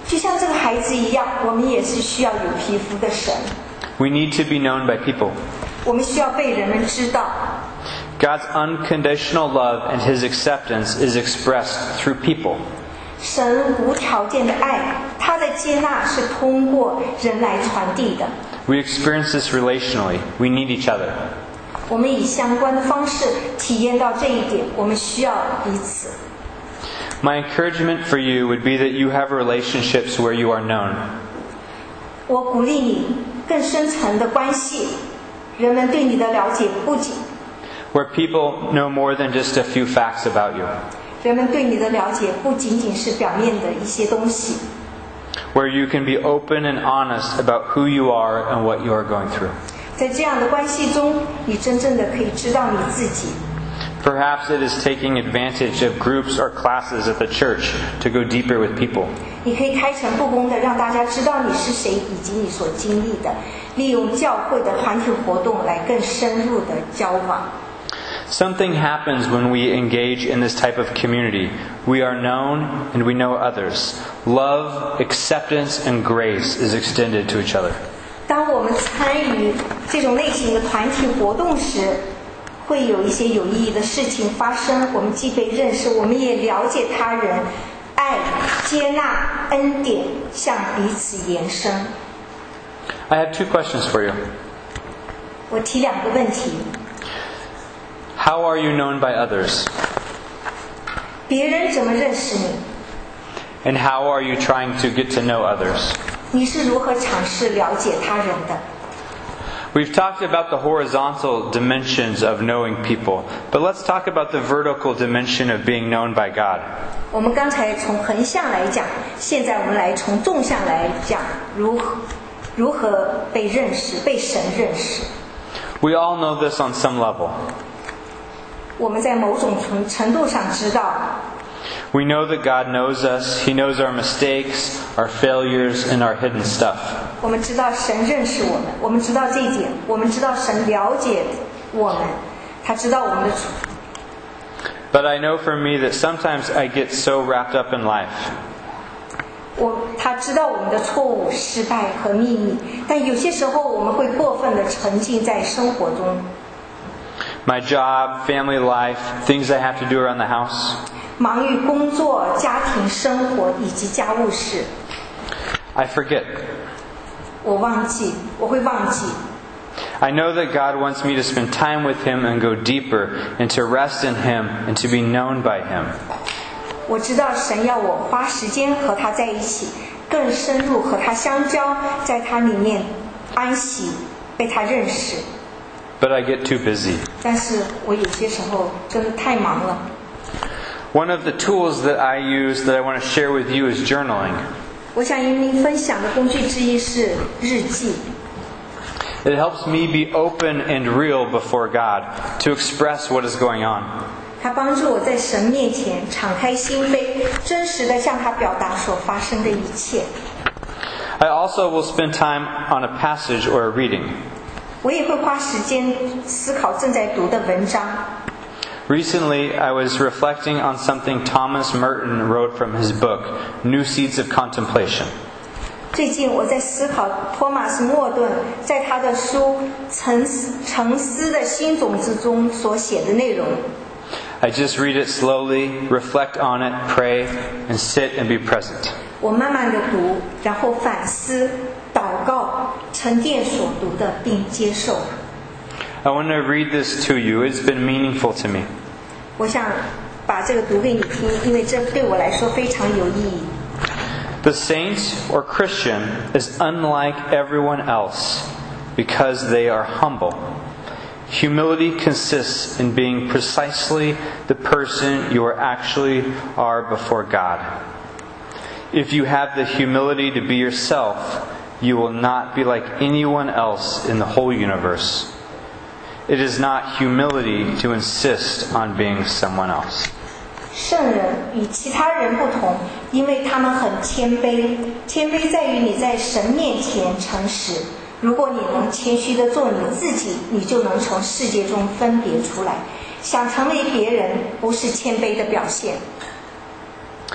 就像这个孩子一样，我们也是需要有皮肤的神。 We need to be known by people. 我们需要被人们知道。 God's unconditional love and His acceptance is expressed through people. 神无条件的爱，他的接纳是通过人来传递的。 We experience this relationally. We need each other. 我们以相关的方式体验到这一点，我们需要彼此。 My encouragement for you would be that you have relationships where you are known. 我鼓励你更深层的关系，人们对你的了解不仅 Where people know more than just a few facts about you. 人们对你的了解不仅仅是表面的一些东西， Where you can be open and honest about who you are and what you are going through. 在这样的关系中，你真正的可以知道你自己。 Perhaps it is taking advantage of groups or classes at the church to go deeper with people. 你可以开诚布公的让大家知道你是谁以及你所经历的，利用教会的团体活动来更深入的交往。 Something happens when we engage in this type of community. We are known and we know others. Love, acceptance, and grace is extended to each other. 当我们参与这种类型的团体活动时，会有一些有意义的事情发生。我们既被认识，我们也了解他人，爱、接纳、恩典向彼此延伸。 I have 2 questions for you. 我提2个问题。 How are you known by others? 别人怎么认识你？ And how are you trying to get to know others? 你是如何尝试了解他人的？ We've talked about the horizontal dimensions of knowing people, but let's talk about the vertical dimension of being known by God. 我们刚才从横向来讲，现在我们来从纵向来讲，如何被认识，被神认识。 We all know this on some level. 我们在某种程度上知道， We know that God knows us. He knows our mistakes, our failures, and our hidden stuff. 我们知道神认识我们，我们知道这一点，我们知道神了解我们，他知道我们的处。 But I know for me that sometimes I get so wrapped up in life. 他知道我们的错误、失败和秘密，但有些时候我们会过分的沉浸在生活中。 My job, family life, things I have to do around the house. 忙于工作、家庭生活以及家务事， I forget. 我会忘记。 I know that God wants me to spend time with Him and go deeper and to rest in Him and to be known by Him. 我知道神要我花时间和他在一起，更深入和他相交，在他里面安息，被他认识。 But I get too busy. 但是我有些时候真的太忙了。 One of the tools that I use that I want to share with you is journaling. 我想与您分享的工具之一是日记。 It helps me be open and real before God to express what is going on. 它帮助我在神面前敞开心扉，真实地向他表达所发生的一切。 I also will spend time on a passage or a reading. 我也会花时间思考正在读的文章。 Recently, I was reflecting on something Thomas Merton wrote from his book, New Seeds of Contemplation. 最近我在思考托马斯·莫顿在他的书《沉思的新种子》中所写的内容。 I just read it slowly, reflect on it, pray, and sit and be present. 我慢慢地读，然后反思、祷告、沉淀所读的，并接受。 I want to read this to you. It's been meaningful to me. 我想把这个读给你听，因为这对我来说非常有意义。 The saint or Christian is unlike everyone else because they are humble. Humility consists in being precisely the person you actually are before God. If you have the humility to be yourself, you will not be like anyone else in the whole universe. It is not humility to insist on being someone else. 圣人与其他人不同，因为他们很谦卑。谦卑在于你在神面前诚实。如果你能谦虚地做你自己，你就能从世界中分别出来。想成为别人，不是谦卑的表现。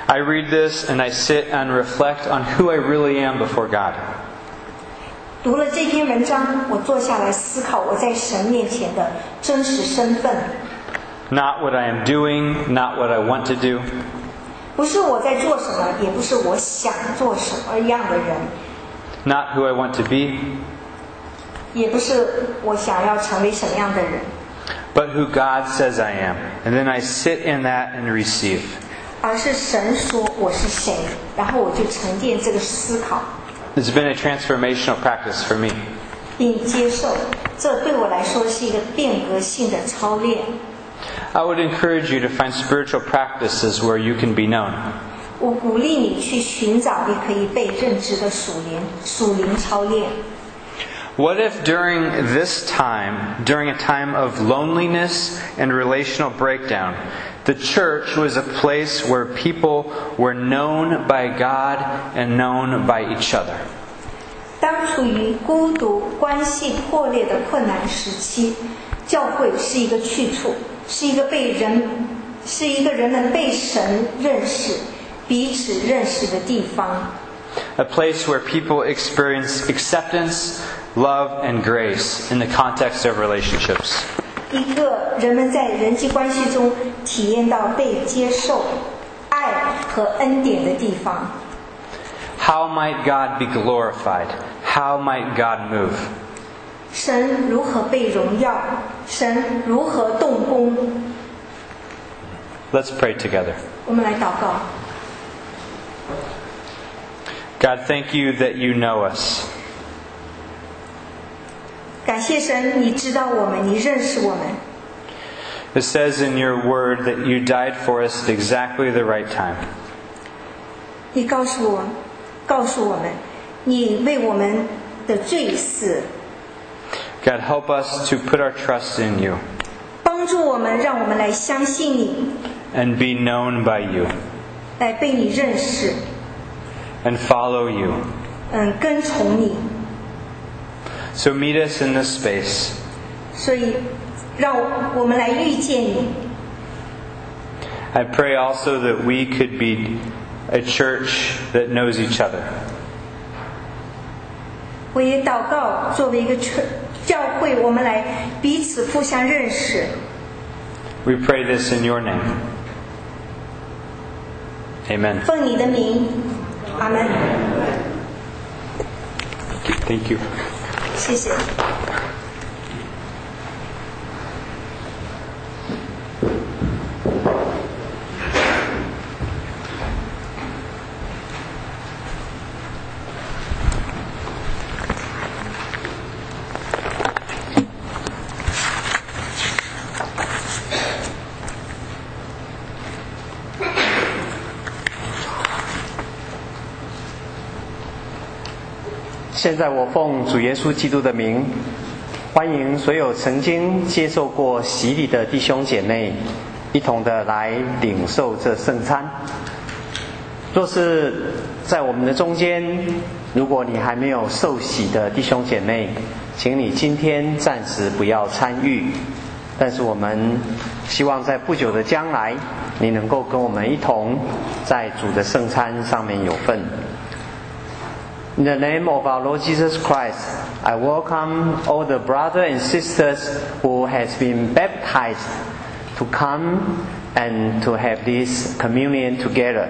I read this and I sit and reflect on who I really am before God. 读了这篇文章，我坐下来思考我在神面前的真实身份。 Not what I am doing, not what I want to do. 不是我在做什么，也不是我想做什么样的人， Not who I want to be, 也不是我想要成为什么样的人， but who God says I am. And then I sit in that and receive. 而是神说我是谁，然后我就沉淀这个思考， It's been a transformational practice for me. 并接受。这对我来说是一个变革性的操练。 I would encourage you to find spiritual practices where you can be known. 我鼓励你去寻找你可以被认知的属灵操练。 What if during this time, during a time of loneliness and relational breakdown, the church was a place where people were known by God and known by each other? 当处于孤独、关系破裂的困难时期，教会是一个去处，是一个人们被神认识、彼此认识的地方。 A place where people experience acceptance, love, and grace in the context of relationships. 一个人们在人际关系中体验到被接受、爱和恩典的地方。 How might God be glorified? How might God move? 神如何被荣耀？神如何动工？ Let's pray together. 我们来祷告。 God, thank you that you know us. 感谢神，你知道我们，你认识我们。 It says in your word that you died for us at exactly the right time. 你告诉我们，你为我们的罪死， God, help us to put our trust in you 帮助我们，让我们来相信你， and be known by you 来被你认识， and follow you. 跟从你。 So meet us in this space. 所以，让我们来遇见你。 I pray also that we could be a church that knows each other. 我也祷告，作为一个教会，我们来彼此互相认识。 We pray this in your name. Amen. 奉你的名，阿门。 Thank you. 谢谢。 现在我奉主耶稣基督的名，欢迎所有曾经接受过洗礼的弟兄姐妹，一同的来领受这圣餐。若是在我们的中间，如果你还没有受洗的弟兄姐妹，请你今天暂时不要参与。但是我们希望在不久的将来，你能够跟我们一同在主的圣餐上面有份。In the name of our Lord Jesus Christ, I welcome all the brothers and sisters who has been baptized to come and to have this communion together.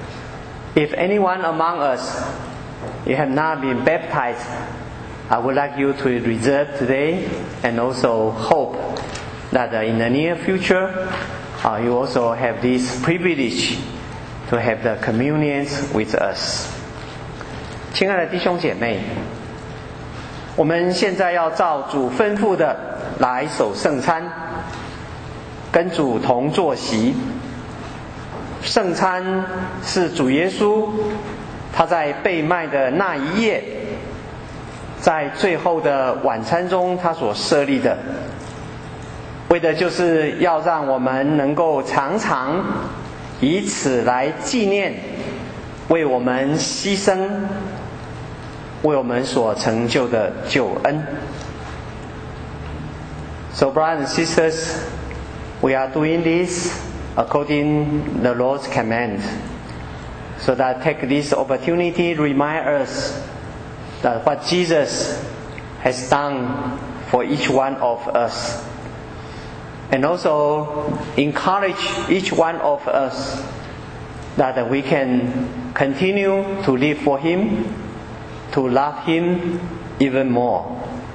If anyone among us you have not been baptized, I would like you to reserve today and also hope that in the near future you also have this privilege to have the communions with us. 亲爱的弟兄姐妹，我们现在要照主吩咐的来守圣餐，跟主同坐席。圣餐是主耶稣他在被卖的那一夜，在最后的晚餐中他所设立的，为的就是要让我们能够常常以此来纪念为我们牺牲为我们所成就的救恩。So brothers and sisters, we are doing this according the Lord's command. So that take this opportunity to remind us that what Jesus has done for each one of us. And also encourage each one of us that we can continue to live for Him, to love Him even more.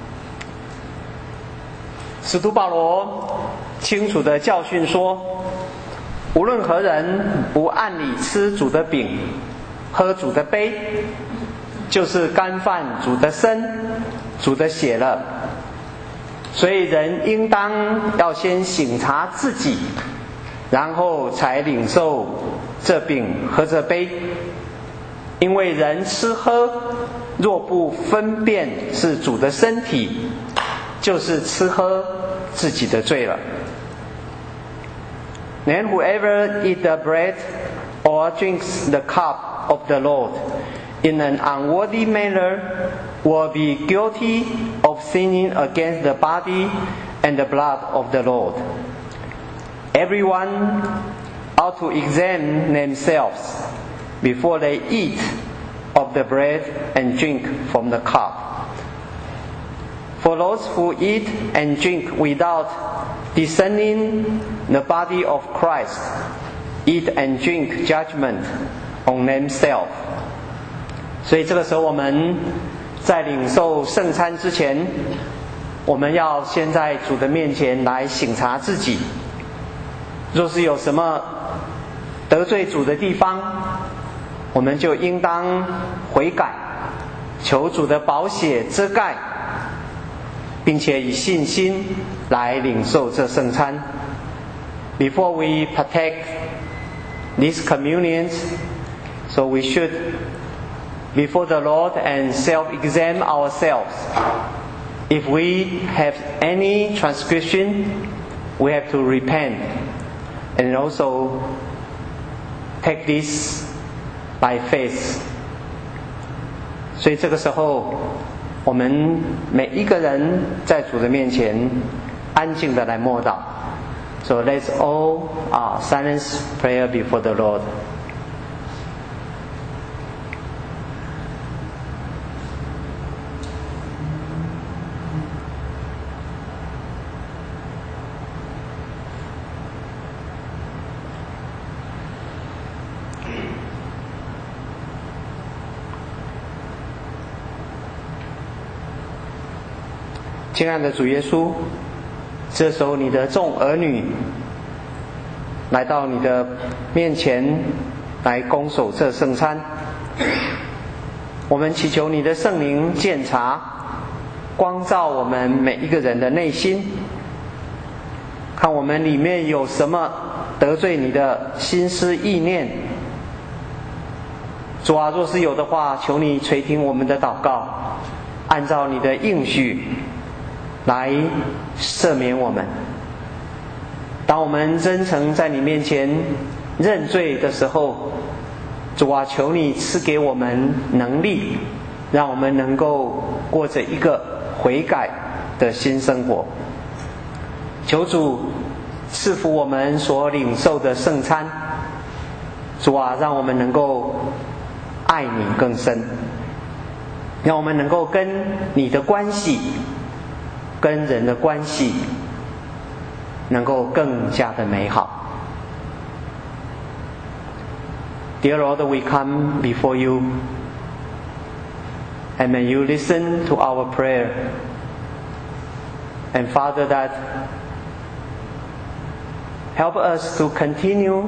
使徒保罗清楚地教训说，无论何人不按理吃主的饼，喝主的杯，就是干犯主的身，主的血了。所以人应当要先省察自己，然后才领受这饼和这杯。因为人吃喝，若不分辨是主的身体，就是吃喝自己的罪了。And whoever eats the bread or drinks the cup of the Lord in an unworthy manner will be guilty of sinning against the body and the blood of the Lord. Everyone ought to examine themselves before they eat of the bread and drink from the cup. For those who eat and drink without discerning the body of Christ eat and drink judgment on themselves. 所以这个时候我们在领受圣餐之前，我们要先在主的面前来省察自己。若是有什么得罪主的地方，我们就应当悔改，求主的宝血遮盖，并且以信心来领受这圣餐。Before we partake these communions, so we should before the Lord and self-examine ourselves. If we have any transgression, we have to repent and also take this by faith. 所以这个时候，我们每一个人在主的面前安静的来默祷。So let's all silence prayer before the Lord. 亲爱的主耶稣，这时候你的众儿女来到你的面前来恭守这圣餐，我们祈求你的圣灵鉴察光照我们每一个人的内心，看我们里面有什么得罪你的心思意念。主啊，若是有的话，求你垂听我们的祷告，按照你的应许来赦免我们。当我们真诚在你面前认罪的时候，主啊，求你赐给我们能力，让我们能够过着一个悔改的新生活。求主赐福我们所领受的圣餐，主啊，让我们能够爱你更深，让我们能够跟你的关系，跟人的关系能够更加的美好。Dear Lord, we come before you, and may you listen to our prayer. And Father, that help us to continue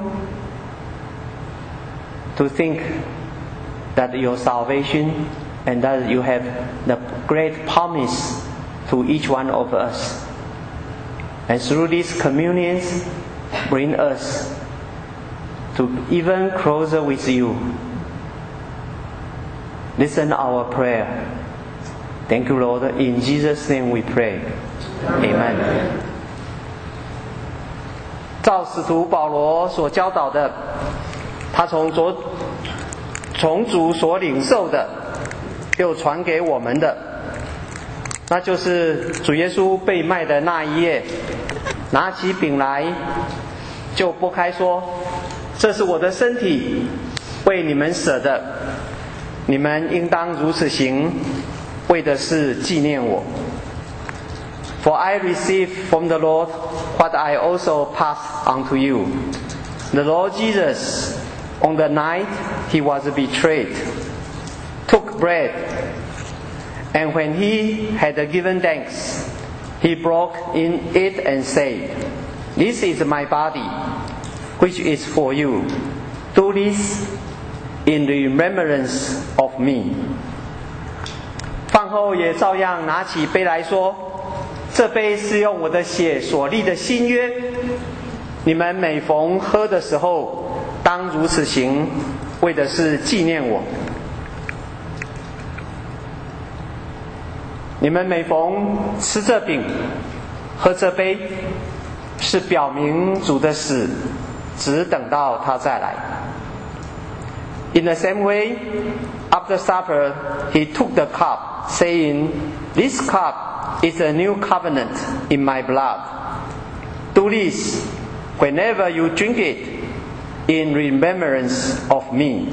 to think that your salvation and that you have the great promise to each one of us. And through these communions, bring us to even closer with you. Listen to our prayer. Thank you, Lord. In Jesus' name we pray. Amen. 照使徒保罗所教导的，他从主所领受的，又传给我们的，那就是主耶稣被卖的那一夜，拿起饼来，就拨开说：“这是我的身体， 为你们舍的，你们应当如此行，为的是纪念我。For I received from the Lord what I also passed on to you. The Lord Jesus, on the night he was betrayed, took bread, and when he had given thanks, he broke in it and said, This is my body, which is for you. Do this in remembrance of me. 饭后也照样拿起杯来说，这杯是用我的血所立的新约，你们每逢喝的时候，当如此行，为的是纪念我。你们每逢吃这饼，喝这杯，是表明主的死，只等到他再来。In the same way, after supper, he took the cup, saying, This cup is a new covenant in my blood. Do this whenever you drink it in remembrance of me.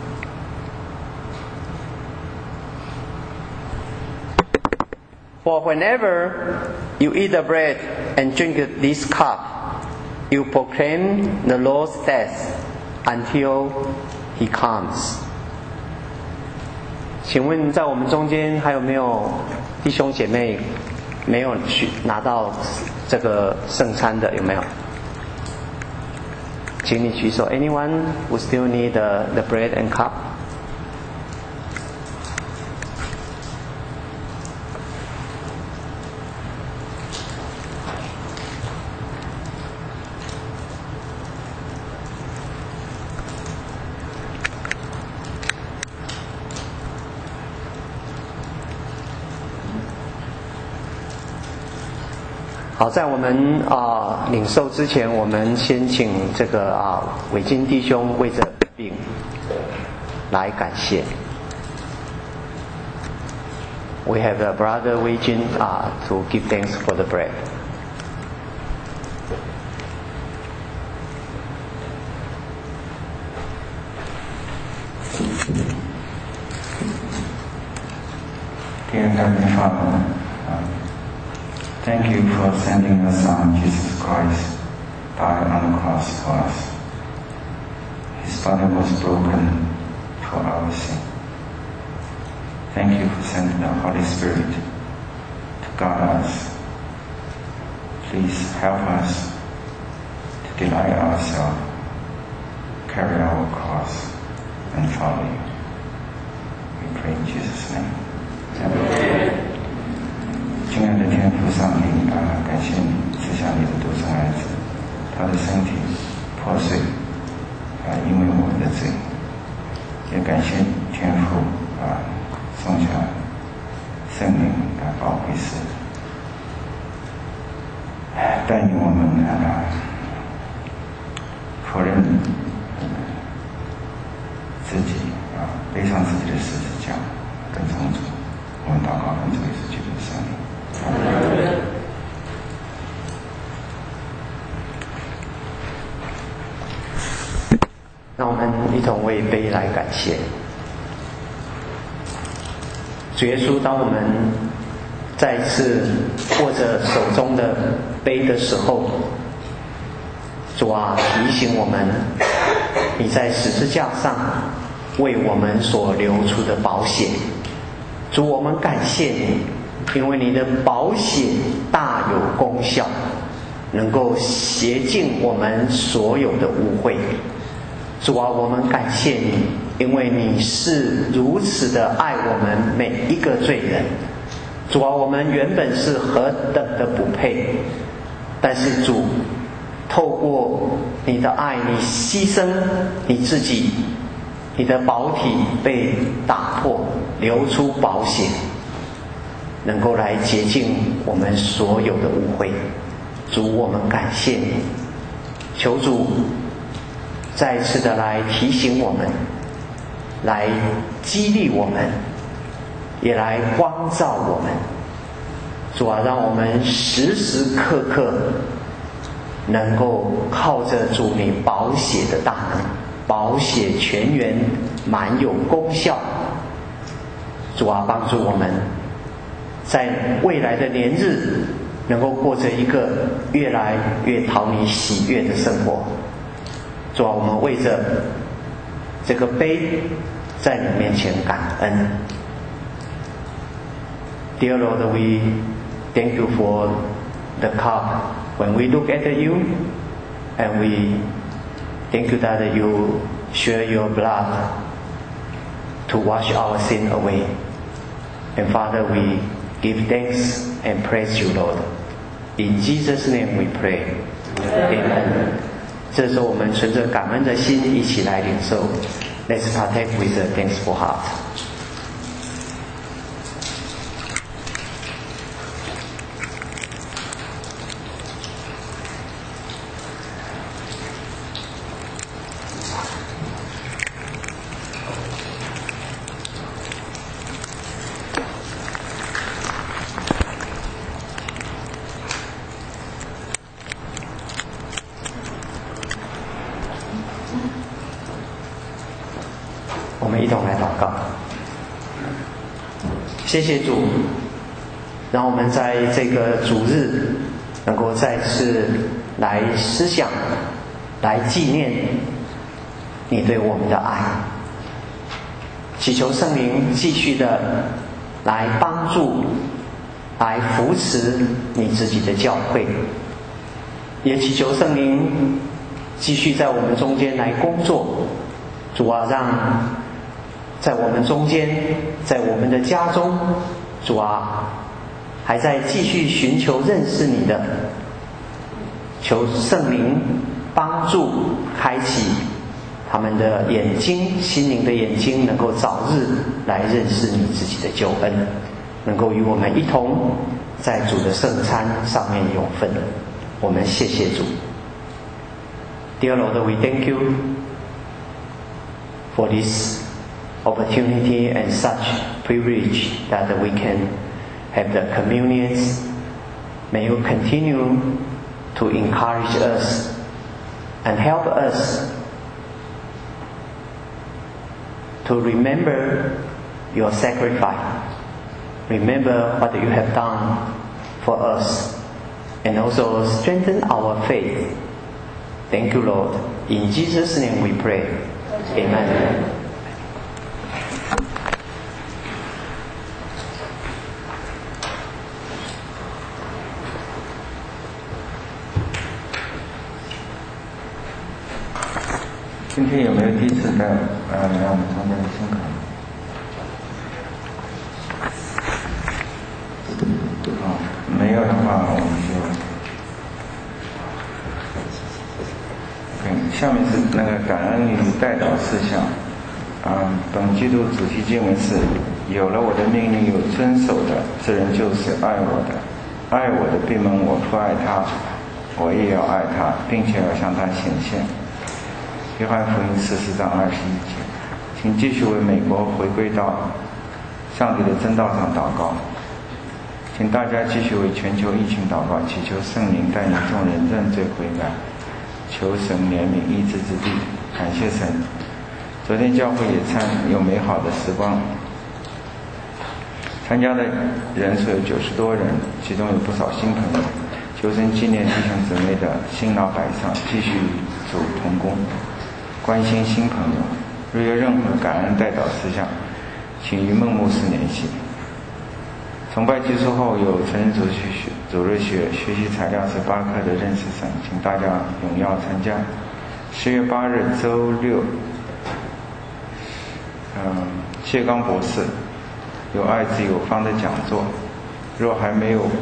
For whenever you eat the bread and drink this cup, you proclaim the Lord's death until He comes. 请问在我们中间还有没有弟兄姐妹没有去拿到这个圣餐的？有没有？请你举手。Anyone who still need the bread and cup?好，在我们领受之前，我们先请这个伟金弟兄为着饼来感谢。We have a brother Wei Jin to give thanks for the bread. Dear Heavenly Father, thank you for sending your Son, Jesus Christ, die on the cross for us. His body was broken for our sin. Thank you for sending the Holy Spirit to guide us. Please help us to deny ourselves, carry our cross, and follow you. We pray in Jesus' name. Amen. 亲爱的天父上帝感谢你赐下你的独生儿子，他的身体破碎因为我的罪，也感谢天父送下圣灵保惠师，带领我们否认自己背上自己的十字架，跟从主。我们祷告跟主耶稣基督的圣灵。 让我们一同为杯来感谢。主耶稣，当我们再次握着手中的杯的时候，主啊，提醒我们，你在十字架上为我们所流出的宝血。主，我们感谢你，因为你的宝血大有功效，能够洁净我们所有的污秽。主啊，我们感谢你，因为你是如此的爱我们每一个罪人。主啊，我们原本是何等的不配，但是主透过你的爱，你牺牲你自己，你的宝体被打破，流出宝血，能够来洁净我们所有的污秽。主，我们感谢你，求主再一次的来提醒我们，来激励我们，也来光照我们。主啊，让我们时时刻刻能够靠着主你宝血的大能， 宝血泉源，满有功效。主啊，帮助我们在未来的年日能够过着一个越来越讨你喜悦的生活。主啊，我们为着这个杯在你面前感恩。Dear Lord, we thank you for the cup. When we look at you, and we thank you that you share your blood to wash our sin away. And Father, we give thanks and praise you, Lord. In Jesus' name we pray. Amen. 这时候我们存着感恩的心一起来领受。Let's partake with a thankful heart. 我们一同来祷告。谢谢主，让我们在这个主日能够再次来思想，来纪念你对我们的爱，祈求圣灵继续的来帮助，来扶持你自己的教会，也祈求圣灵继续在我们中间来工作。主啊，让在我们中间，在我们的家中，主啊，还在继续寻求认识你的，求圣灵帮助开启他们的眼睛，心灵的眼睛，能够早日来认识你自己的救恩，能够与我们一同在主的圣餐上面有份。我们谢谢主。Dear Lord, we thank you for this opportunity and such privilege that we can have the communions. May you continue to encourage us and help us to remember your sacrifice. Remember what you have done for us, and also strengthen our faith. Thank you, Lord. In Jesus' name we pray. Amen. 今天有没有第一次来我们参加的新课？没有的话，我们就下面是那个感恩与代祷事项。本季度主题经文是：有了我的命令有遵守的，这人就是爱我的。爱我的必蒙我不爱他，我也要爱他，并且要向他显现。约翰福音14章21节，请继续为美国回归到上帝的真道上祷告。请大家继续为全球疫情祷告，祈求圣灵带领众人认罪悔改，求神怜悯医治之地。感谢神，昨天教会野餐有美好的时光，参加的人数有90多人，其中有不少新朋友。求神纪念弟兄姊妹的辛劳摆上，继续主同工。关心新朋友，若有任何感恩代祷事项，请与孟牧师联系。崇拜结束后有成人主日学习材料是8课的认识神，请大家踊跃参加。10月8日周六，谢刚博士有爱自有方的讲座，若还没有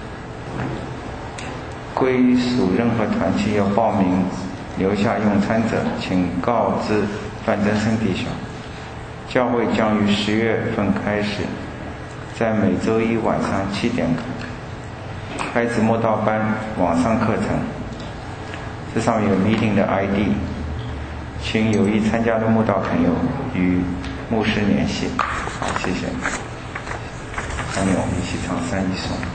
归属任何团体要报名留下用餐者，请告知范真生弟兄。教会将于10月份开始，在每周一晚上7点开始默祷班网上课程，这上面有 meeting 的 ID， 请有意参加的默祷朋友与牧师联系。好，谢谢。下面我们一起唱3一颂。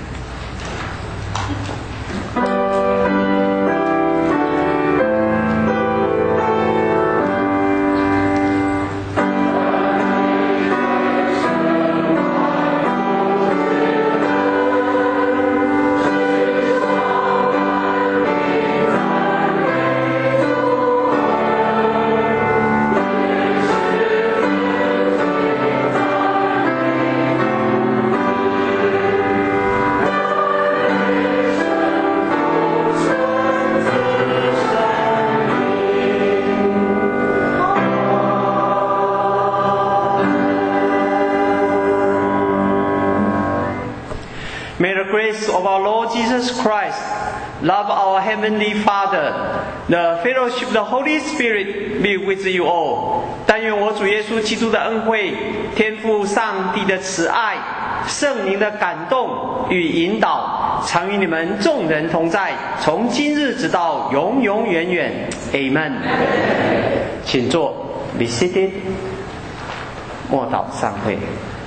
May the grace of our Lord Jesus Christ, love our Heavenly Father, the fellowship of the Holy Spirit be with you all. 但愿我主耶稣基督的恩惠、天父上帝的慈爱、圣灵的感动与引导，常与你们众人同在，从今日直到永永远远。Amen。请坐 ，Be seated。默祷散会。